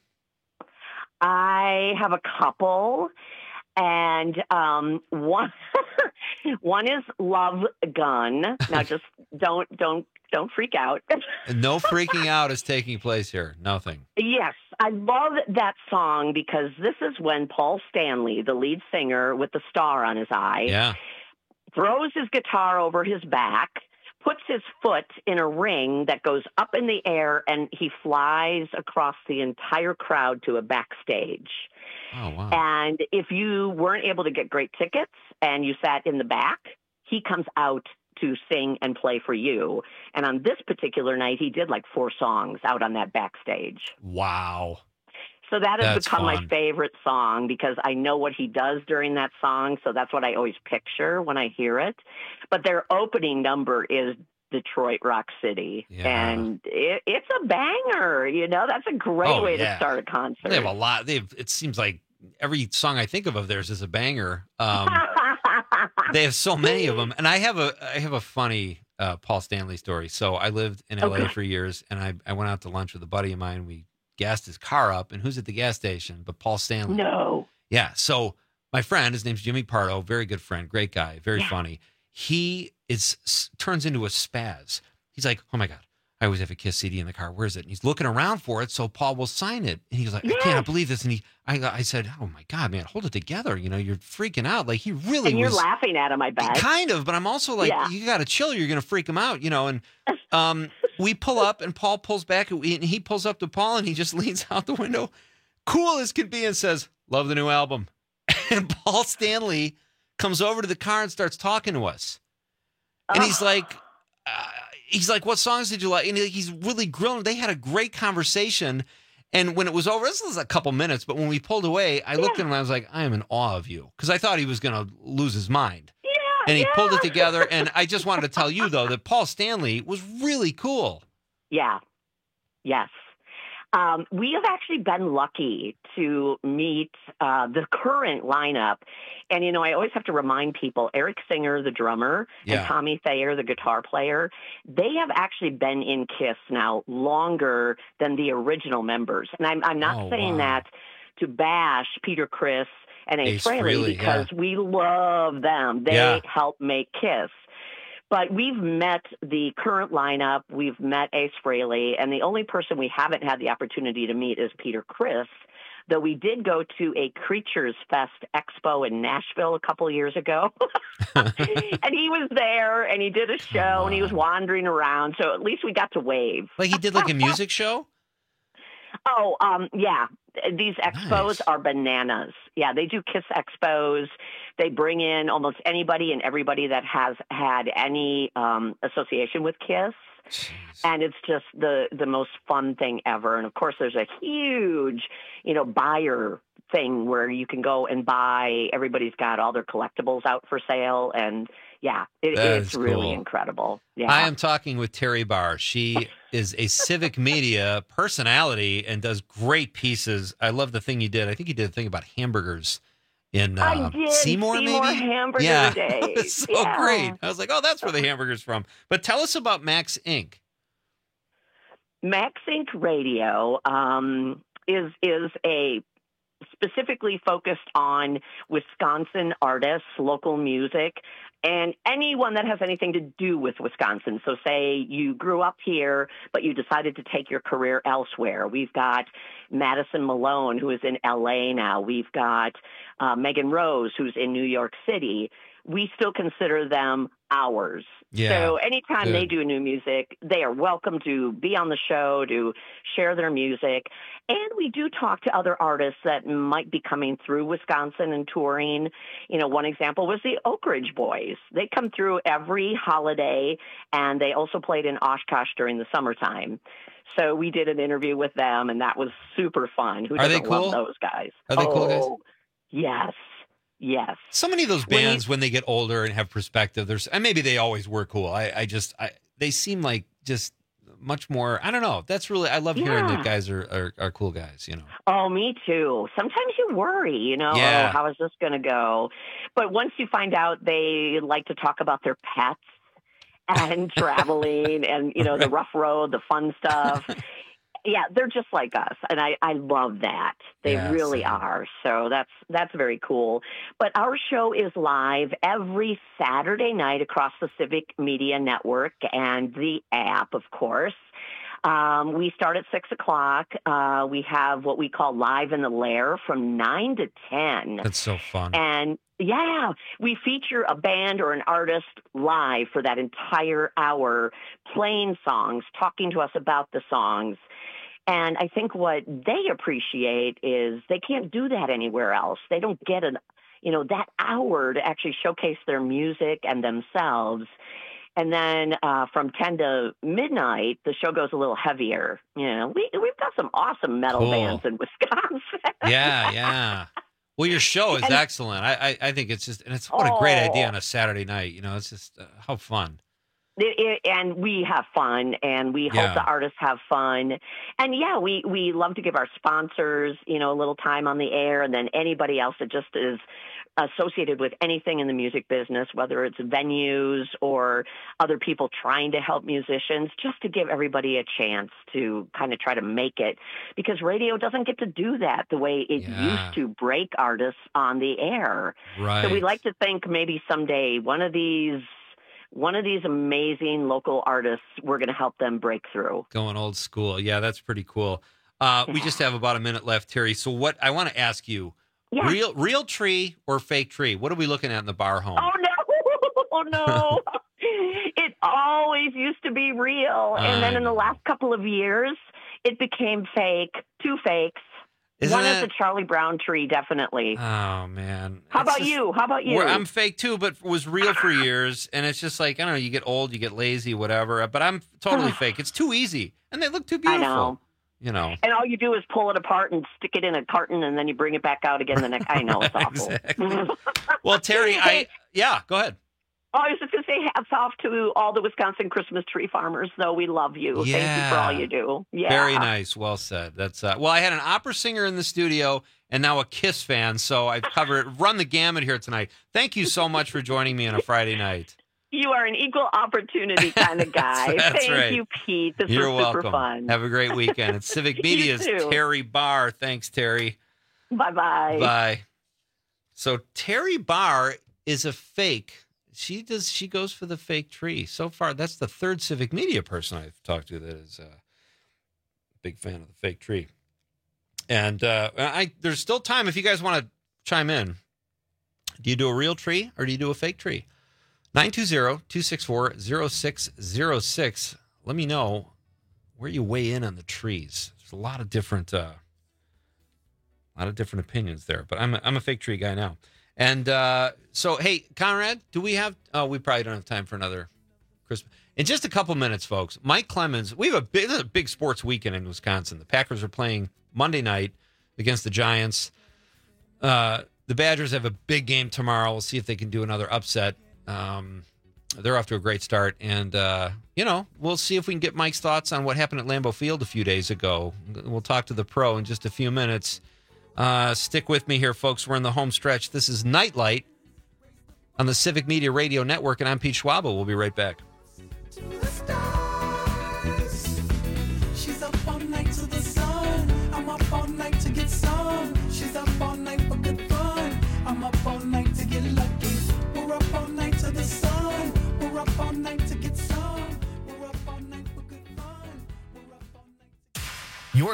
I have a couple. And um, one one is Love Gun. Now, just don't don't don't freak out. No freaking out is taking place here. Nothing. Yes, I love that song because this is when Paul Stanley, the lead singer with the star on his eye, Yeah. throws his guitar over his back, puts his foot in a ring that goes up in the air, and he flies across the entire crowd to a backstage. Oh, wow. And if you weren't able to get great tickets and you sat in the back, he comes out to sing and play for you. And on this particular night, he did like four songs out on that backstage. Wow. So that has That's become fun. my favorite song because I know what he does during that song. So that's what I always picture when I hear it. But their opening number is Detroit Rock City. Yeah. And it, it's a banger. You know, that's a great Oh, way yeah. to start a concert. They have a lot. They have, it seems like every song I think of of theirs is a banger. Um, they have so many of them. And I have a I have a funny uh, Paul Stanley story. So I lived in L A Okay. for years, and I, I went out to lunch with a buddy of mine. We gassed his car up, and who's at the gas station but Paul Stanley? No. Yeah. So my friend, his name's Jimmy Pardo, very good friend, great guy, very Yeah. funny. He is s- turns into a spaz. He's like, oh my God, I always have a Kiss C D in the car. Where is it? And he's looking around for it, so Paul will sign it. And he's like, I Yes. cannot believe this. And he, I, I said, oh my God, man, hold it together. You know, you're freaking out. Like he really And you're was laughing at him, I bet. kind of, but I'm also like, Yeah. you got to chill. You're going to freak him out, you know. And um, we pull up, and Paul pulls back, and he pulls up to Paul, and he just leans out the window, cool as could be, and says, "Love the new album." And Paul Stanley comes over to the car and starts talking to us, and he's like, uh, he's like, "What songs did you like?" And he's really grilling. They had a great conversation. And when it was over, this was a couple minutes, but when we pulled away, I looked at him and I was like, I am in awe of you. Because I thought he was going to lose his mind. Yeah, And he yeah. pulled it together. And I just wanted to tell you, though, that Paul Stanley was really cool. Yeah. Yes. Um, we have actually been lucky to meet uh, the current lineup. And, you know, I always have to remind people, Eric Singer, the drummer, Yeah. and Tommy Thayer, the guitar player, they have actually been in Kiss now longer than the original members. And I'm, I'm not Oh, saying wow. that to bash Peter Criss and Ace, Ace Frehley Frehley, because yeah. we love them. They Yeah. help make Kiss. But we've met the current lineup. We've met Ace Frehley, and the only person we haven't had the opportunity to meet is Peter Criss, though we did go to a Creatures Fest Expo in Nashville a couple years ago. And he was there, and he did a show, and he was wandering around, so at least we got to wave. Like he did like a music show? Oh, um, yeah. These expos Nice. are bananas. Yeah, they do Kiss expos. They bring in almost anybody and everybody that has had any um, association with Kiss. And it's just the, the most fun thing ever. And, of course, there's a huge, you know, buyer thing where you can go and buy. Everybody's got all their collectibles out for sale. And, yeah, it, That it's is really cool. incredible. Yeah. I am talking with Terry Barr. She is a civic media personality and does great pieces. I love the thing you did. I think you did a thing about hamburgers in uh, I did. Seymour, Seymour maybe? Hamburger yeah. Days. It was so Yeah. great. I was like, oh, that's where the hamburger's from. But tell us about Max Incorporated. Max Inc Radio um, is is a specifically focused on Wisconsin artists, local music, and anyone that has anything to do with Wisconsin. So say you grew up here, but you decided to take your career elsewhere. We've got Madison Malone, who is in L A now. We've got uh, Megan Rose, who's in New York City. We still consider them ours. Yeah. So anytime Good. they do new music, they are welcome to be on the show, to share their music. And we do talk to other artists that might be coming through Wisconsin and touring. You know, one example was the Oak Ridge Boys. They come through every holiday, and they also played in Oshkosh during the summertime. So we did an interview with them, and that was super fun. Who Are they doesn't cool? love those guys? Are they oh, cool guys? Yes. Yes. So many of those When you- bands, when they get older and have perspective, there's and maybe they always were cool. I, I just I, they seem like just much more. I don't know. That's really I love hearing Yeah. that guys are, are are cool guys. You know. Oh, me too. Sometimes you worry, you know, Yeah. oh, how is this going to go? But once you find out they like to talk about their pets and traveling and, you know, the rough road, the fun stuff. Yeah, they're just like us, and I, I love that. They Yeah, really same. are. So that's that's very cool. But our show is live every Saturday night across the Civic Media Network and the app, of course. Um, we start at six o'clock. Uh, we have what we call Live in the Lair from nine to ten. That's so fun. And yeah, we feature a band or an artist live for that entire hour, playing songs, talking to us about the songs. And I think what they appreciate is they can't do that anywhere else. They don't get an, you know, that hour to actually showcase their music and themselves. And then uh, from ten to midnight, the show goes a little heavier. You know, we, we've got some awesome metal Cool. bands in Wisconsin. Yeah, yeah. Well, your show is And- excellent. I, I I think it's just and it's what a great Oh. idea on a Saturday night. You know, it's just uh, how fun. It, it, and we have fun, and we hope Yeah. the artists have fun. And yeah, we, we love to give our sponsors, you know, a little time on the air, and then anybody else that just is associated with anything in the music business, whether it's venues or other people trying to help musicians, just to give everybody a chance to kind of try to make it. Because radio doesn't get to do that the way it Yeah. used to break artists on the air. Right. So we like to think maybe someday one of these one of these amazing local artists, we're going to help them break through. Going old school. Yeah, that's pretty cool. Uh, we just have about a minute left, Terry. So what I want to ask you, Yeah. real real tree or fake tree? What are we looking at in the bar home? Oh, no. Oh, no. It always used to be real. And then in the last couple of years, it became fake, two fakes. Isn't One that- is a Charlie Brown tree, definitely. Oh, man. How It's about just- you? How about you? Well, I'm fake too, but was real for years. And it's just like, I don't know, you get old, you get lazy, whatever. But I'm totally fake. It's too easy. And they look too I beautiful. know. You know. And all you do is pull it apart and stick it in a carton, and then you bring it back out again the next. I know, it's awful. Well, Terry, I, yeah, go ahead. Oh, I was just going to say hats off to all the Wisconsin Christmas tree farmers, though. We love you. Thank you for all you do. Yeah. Very nice. Well said. That's uh, well, I had an opera singer in the studio and now a Kiss fan, so I've covered run the gamut here tonight. Thank you so much for joining me on a Friday night. You are an equal opportunity kind of guy. That's Thank right. you, Pete. This You're was super welcome. fun. Have a great weekend. It's Civic You Media's too. Terry Barr. Thanks, Terry. Bye-bye. Bye. So Terry Barr is a fake. She does. She goes for the fake tree. So far, that's the third Civic Media person I've talked to that is a big fan of the fake tree. And uh, I, there's still time if you guys want to chime in. Do you do a real tree or do you do a fake tree? nine two zero, two six four, zero six zero six. Let me know where you weigh in on the trees. There's a lot of different, uh, a lot of different opinions there. But I'm a, I'm a fake tree guy now. And uh, so, hey, Conrad, do we have? Oh, we probably don't have time for another Christmas. In just a couple minutes, folks. Mike Clemens. We have a big, this is a big sports weekend in Wisconsin. The Packers are playing Monday night against the Giants. Uh, the Badgers have a big game tomorrow. We'll see if they can do another upset. Um, they're off to a great start, and uh, you know, we'll see if we can get Mike's thoughts on what happened at Lambeau Field a few days ago. We'll talk to the pro in just a few minutes. Uh, stick with me here, folks. We're in the home stretch. This is Nightlight on the Civic Media Radio Network, and I'm Pete Schwabel. We'll be right back. She's up all night to the sun. I'm up all night to get some. She's up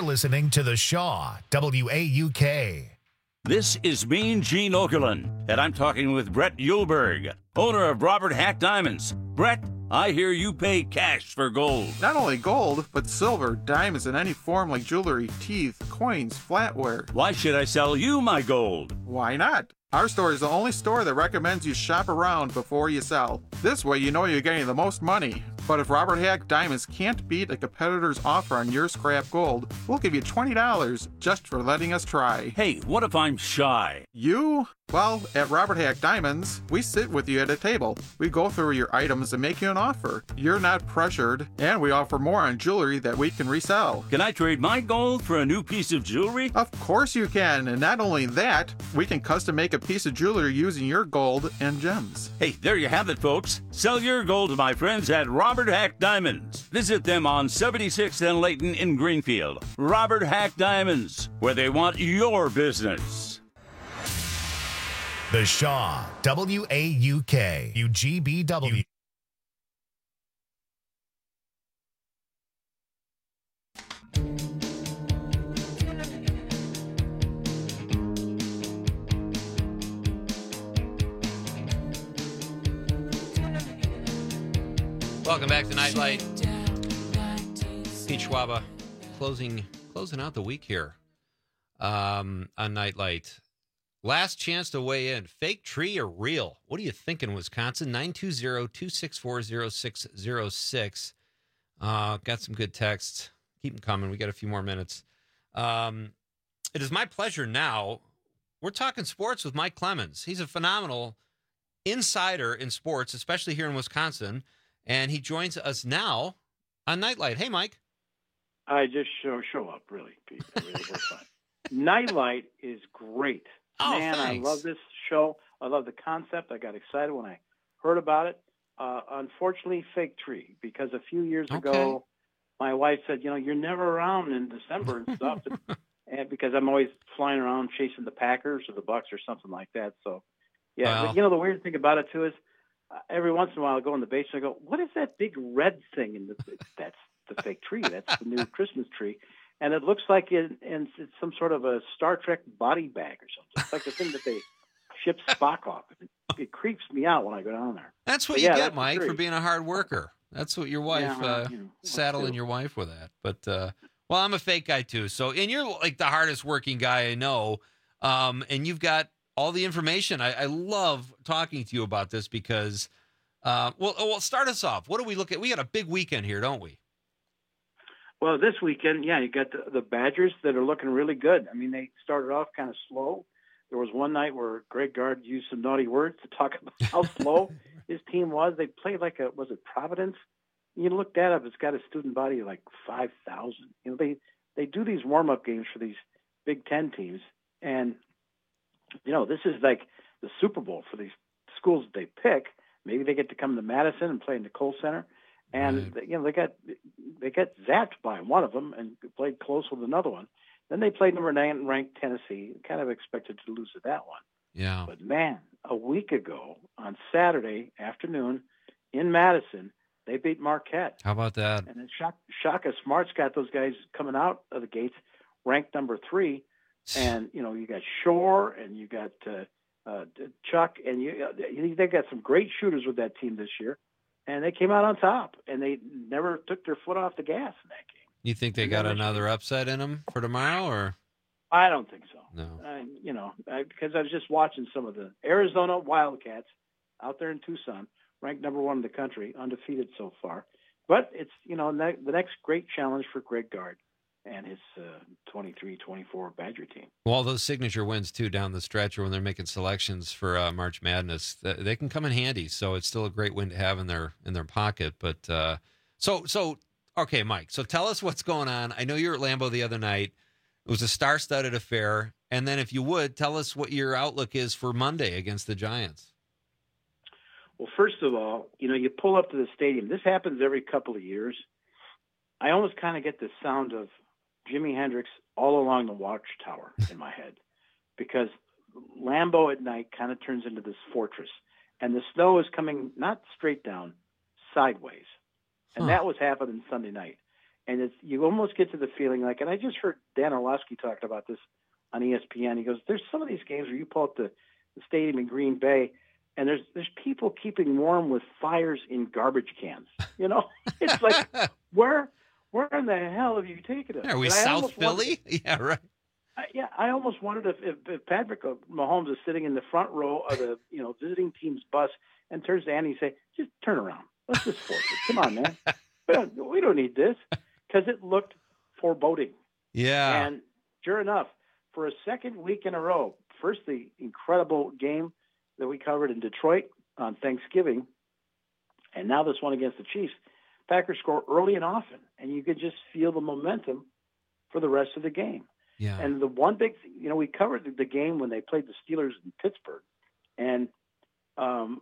You're listening to The Shaw, W A U K. This is Mean Gene Okerlund, and I'm talking with Brett Yulberg, owner of Robert Hack Diamonds. Brett, I hear you pay cash for gold. Not only gold, but silver, diamonds in any form like jewelry, teeth, coins, flatware. Why should I sell you my gold? Why not? Our store is the only store that recommends you shop around before you sell. This way you know you're getting the most money. But if Robert Hack Diamonds can't beat a competitor's offer on your scrap gold, we'll give you twenty dollars just for letting us try. Hey, what if I'm shy? You? Well, at Robert Hack Diamonds, we sit with you at a table. We go through your items and make you an offer. You're not pressured, and we offer more on jewelry that we can resell. Can I trade my gold for a new piece of jewelry? Of course you can, and not only that, we can custom make a piece of jewelry using your gold and gems. Hey, there you have it, folks. Sell your gold to my friends at Robert Hack Diamonds. Visit them on seventy-sixth and Layton in Greenfield. Robert Hack Diamonds, where they want your business. The Shaw, W A U K, U G B W. Welcome back to Nightlight. Pete Schwaba closing closing out the week here um, on Nightlight. Last chance to weigh in. Fake tree or real? What are you thinking, Wisconsin? nine two zero, two six four, zero six zero six. Uh, got some good texts. Keep them coming. We got a few more minutes. Um, it is my pleasure now. We're talking sports with Mike Clemens. He's a phenomenal insider in sports, especially here in Wisconsin. And he joins us now on Nightlight. Hey, Mike. I just show show up, really, Pete. I really work fun. Nightlight is great. Oh, Man, thanks. I love this show. I love the concept. I got excited when I heard about it. Uh, unfortunately, fake tree, because a few years Okay. ago, my wife said, you know, you're never around in December and stuff. and because I'm always flying around chasing the Packers or the Bucks or something like that. So, yeah. Wow. But, you know, the weird thing about it, too, is uh, every once in a while I go in the basement and I go, what is that big red thing? in the That's the fake tree. That's the new Christmas tree. And it looks like it, and it's some sort of a Star Trek body bag or something. It's like the thing that they ship Spock off. It, it creeps me out when I go down there. That's what But you yeah, get, that's Mike, true. for being a hard worker. That's what your wife, Yeah, well, uh, you know, what saddling to? your wife with that. But, uh, well, I'm a fake guy, too. So, and you're like the hardest working guy I know. Um, and you've got all the information. I, I love talking to you about this because, uh, well, well, start us off. What do we look at? We got a big weekend here, don't we? Well, this weekend, yeah, you got the, the Badgers that are looking really good. I mean, they started off kind of slow. There was one night where Greg Gard used some naughty words to talk about how slow his team was. They played like a, was it Providence? You look that up. It's got a student body of like five thousand. You know, they, they do these warm-up games for these Big Ten teams. And, you know, this is like the Super Bowl for these schools that they pick. Maybe they get to come to Madison and play in the Kohl Center. And, right. you know, they got they got zapped by one of them and played close with another one. Then they played number nine ranked Tennessee. Kind of expected to lose to that one. Yeah. But, man, a week ago on Saturday afternoon in Madison, they beat Marquette. How about that? And then Shaka Smart's got those guys coming out of the gates ranked number three. And, you know, you got Shore and you got uh, uh, Chuck. And you, uh, they got some great shooters with that team this year. And they came out on top, and they never took their foot off the gas in that game. You think they got another upset in them for tomorrow, or? I don't think so. No. I, you know, I, because I was just watching some of the Arizona Wildcats out there in Tucson, ranked number one in the country, undefeated so far. But it's, you know, ne- the next great challenge for Greg Gard and his uh, twenty-three twenty-four Badger team. Well, those signature wins, too, down the stretch or when they're making selections for uh, March Madness, they can come in handy. So it's still a great win to have in their in their pocket. But uh, so, so okay, Mike, so tell us what's going on. I know you were at Lambeau the other night. It was a star-studded affair. And then if you would, tell us what your outlook is for Monday against the Giants. Well, first of all, you know, you pull up to the stadium. This happens every couple of years. I almost kind of get the sound of Jimi Hendrix All Along the Watchtower in my head, because Lambeau at night kind of turns into this fortress, and the snow is coming not straight down, sideways. And Huh. that was happening Sunday night. And it's, you almost get to the feeling like, and I just heard Dan Orlovsky talking about this on E S P N. He goes, there's some of these games where you pull up the, the stadium in Green Bay, and there's there's people keeping warm with fires in garbage cans. You know, it's like, where where in the hell have you taken it? Are we And I South almost Philly? wondered- Yeah, right. I, yeah, I almost wondered if, if, if Patrick Mahomes is sitting in the front row of the you know visiting team's bus and turns to Andy and say, just turn around. Let's just force it. Come on, man. We don't, we don't need this, because it looked foreboding. Yeah. And sure enough, for a second week in a row, first the incredible game that we covered in Detroit on Thanksgiving, and now this one against the Chiefs, Packers score early and often, and you could just feel the momentum for the rest of the game. Yeah. And the one big thing, you know, we covered the game when they played the Steelers in Pittsburgh, and um,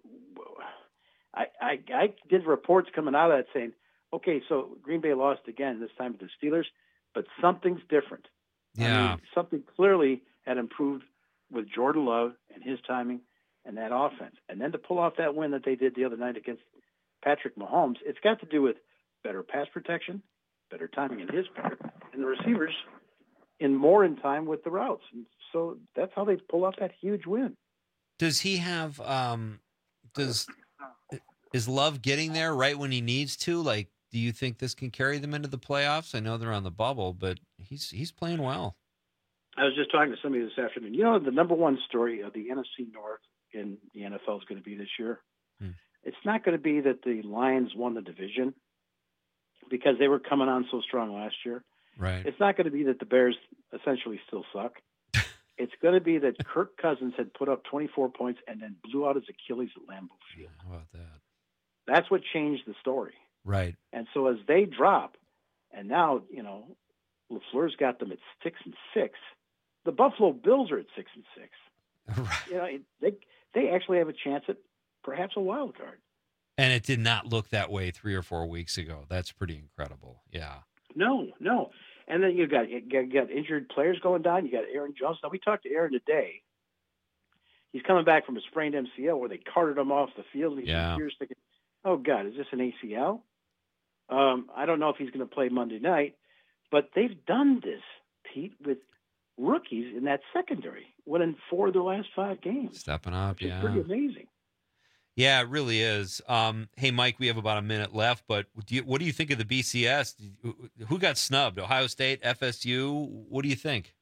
I, I, I did reports coming out of that saying, okay, so Green Bay lost again, this time to the Steelers, but something's different. Yeah. I mean, something clearly had improved with Jordan Love and his timing and that offense. And then to pull off that win that they did the other night against Patrick Mahomes, it's got to do with better pass protection, better timing in his part, and the receivers in more in time with the routes. And so that's how they pull off that huge win. Does he have, um, does, is Love getting there right when he needs to? Like, do you think this can carry them into the playoffs? I know they're on the bubble, but he's he's playing well. I was just talking to somebody this afternoon. You know, the number one story of the N F C North in the N F L is going to be this year. Hmm. It's not going to be that the Lions won the division because they were coming on so strong last year. Right. It's not going to be that the Bears essentially still suck. It's going to be that Kirk Cousins had put up twenty-four points and then blew out his Achilles at Lambeau Field. How about that? That's what changed the story. Right. And so as they drop, and now, you know, LaFleur's got them at six and six. The Buffalo Bills are at six and six. Right. You know, they they actually have a chance at perhaps a wild card. And it did not look that way three or four weeks ago. That's pretty incredible. Yeah. No, no. And then you got you got, you got injured players going down. You got Aaron Jones. Now we talked to Aaron today. He's coming back from a sprained M C L where they carted him off the field. He's Yeah. years thinking, "Oh God, is this an A C L?" Um, I don't know if he's going to play Monday night, but they've done this, Pete, with rookies in that secondary, winning four of their last five games. Stepping up, Which is yeah. pretty amazing. Yeah, it really is. Um, hey, Mike, we have about a minute left, but do you, what do you think of the B C S? Who got snubbed? Ohio State, F S U? What do you think?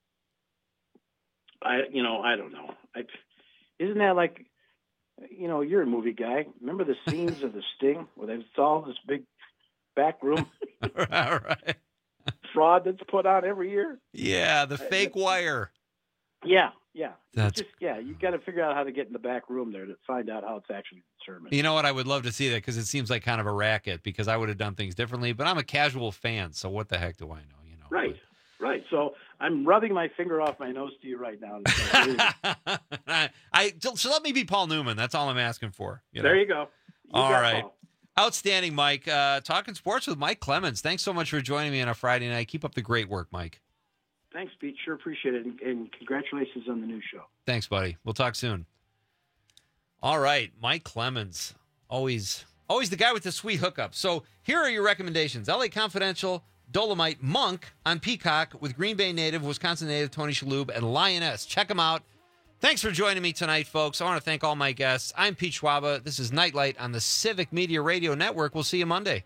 I, you know, I don't know. I, isn't that like, you know, you're a movie guy. Remember the scenes of The Sting where there's all this big back room All right. fraud that's put on every year? Yeah, the fake wire. Yeah, yeah. That's- It's just, yeah, you got to figure out how to get in the back room there to find out how it's actually determined. You know what? I would love to see that because it seems like kind of a racket because I would have done things differently, but I'm a casual fan, so what the heck do I know? You know. Right, right. So I'm rubbing my finger off my nose to you right now. I, I so let me be Paul Newman. That's all I'm asking for. You know? There you go. You All got right. Paul. Outstanding, Mike. Uh, talking sports with Mike Clemens. Thanks so much for joining me on a Friday night. Keep up the great work, Mike. Thanks, Pete. Sure appreciate it. And, and congratulations on the new show. Thanks, buddy. We'll talk soon. All right, Mike Clemens. Always, always the guy with the sweet hookup. So here are your recommendations. L A Confidential, Dolomite, Monk on Peacock with Green Bay native, Wisconsin native Tony Shalhoub, and Lioness. Check them out. Thanks for joining me tonight, folks. I want to thank all my guests. I'm Pete Schwaba. This is Nightlight on the Civic Media Radio Network. We'll see you Monday.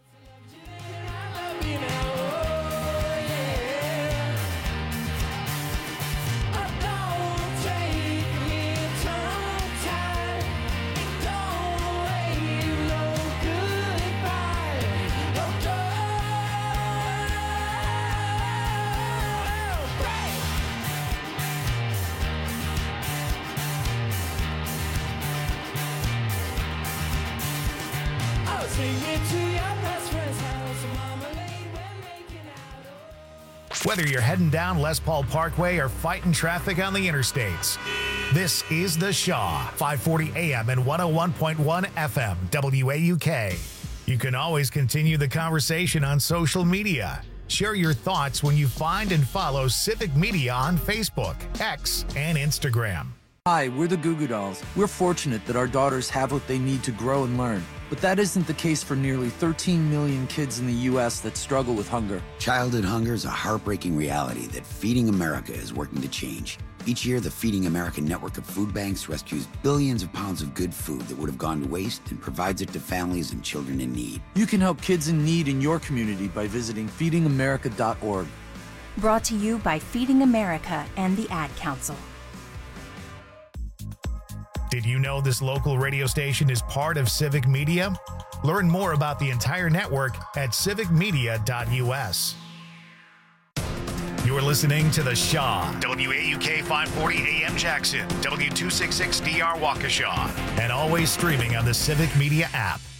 Whether you're heading down Les Paul Parkway or fighting traffic on the interstates, this is The Shaw, five forty A M and one oh one point one F M, W A U K. You can always continue the conversation on social media. Share your thoughts when you find and follow Civic Media on Facebook, X, and Instagram. Hi, we're the Goo Goo Dolls. We're fortunate that our daughters have what they need to grow and learn. But that isn't the case for nearly thirteen million kids in the U S that struggle with hunger. Childhood hunger is a heartbreaking reality that Feeding America is working to change. Each year, the Feeding America network of food banks rescues billions of pounds of good food that would have gone to waste and provides it to families and children in need. You can help kids in need in your community by visiting feeding america dot org. Brought to you by Feeding America and the Ad Council. Did you know this local radio station is part of Civic Media? Learn more about the entire network at civic media dot u s. You're listening to The Shaw, W A U K five forty A M Jackson, W two sixty-six D R Waukesha, and always streaming on the Civic Media app.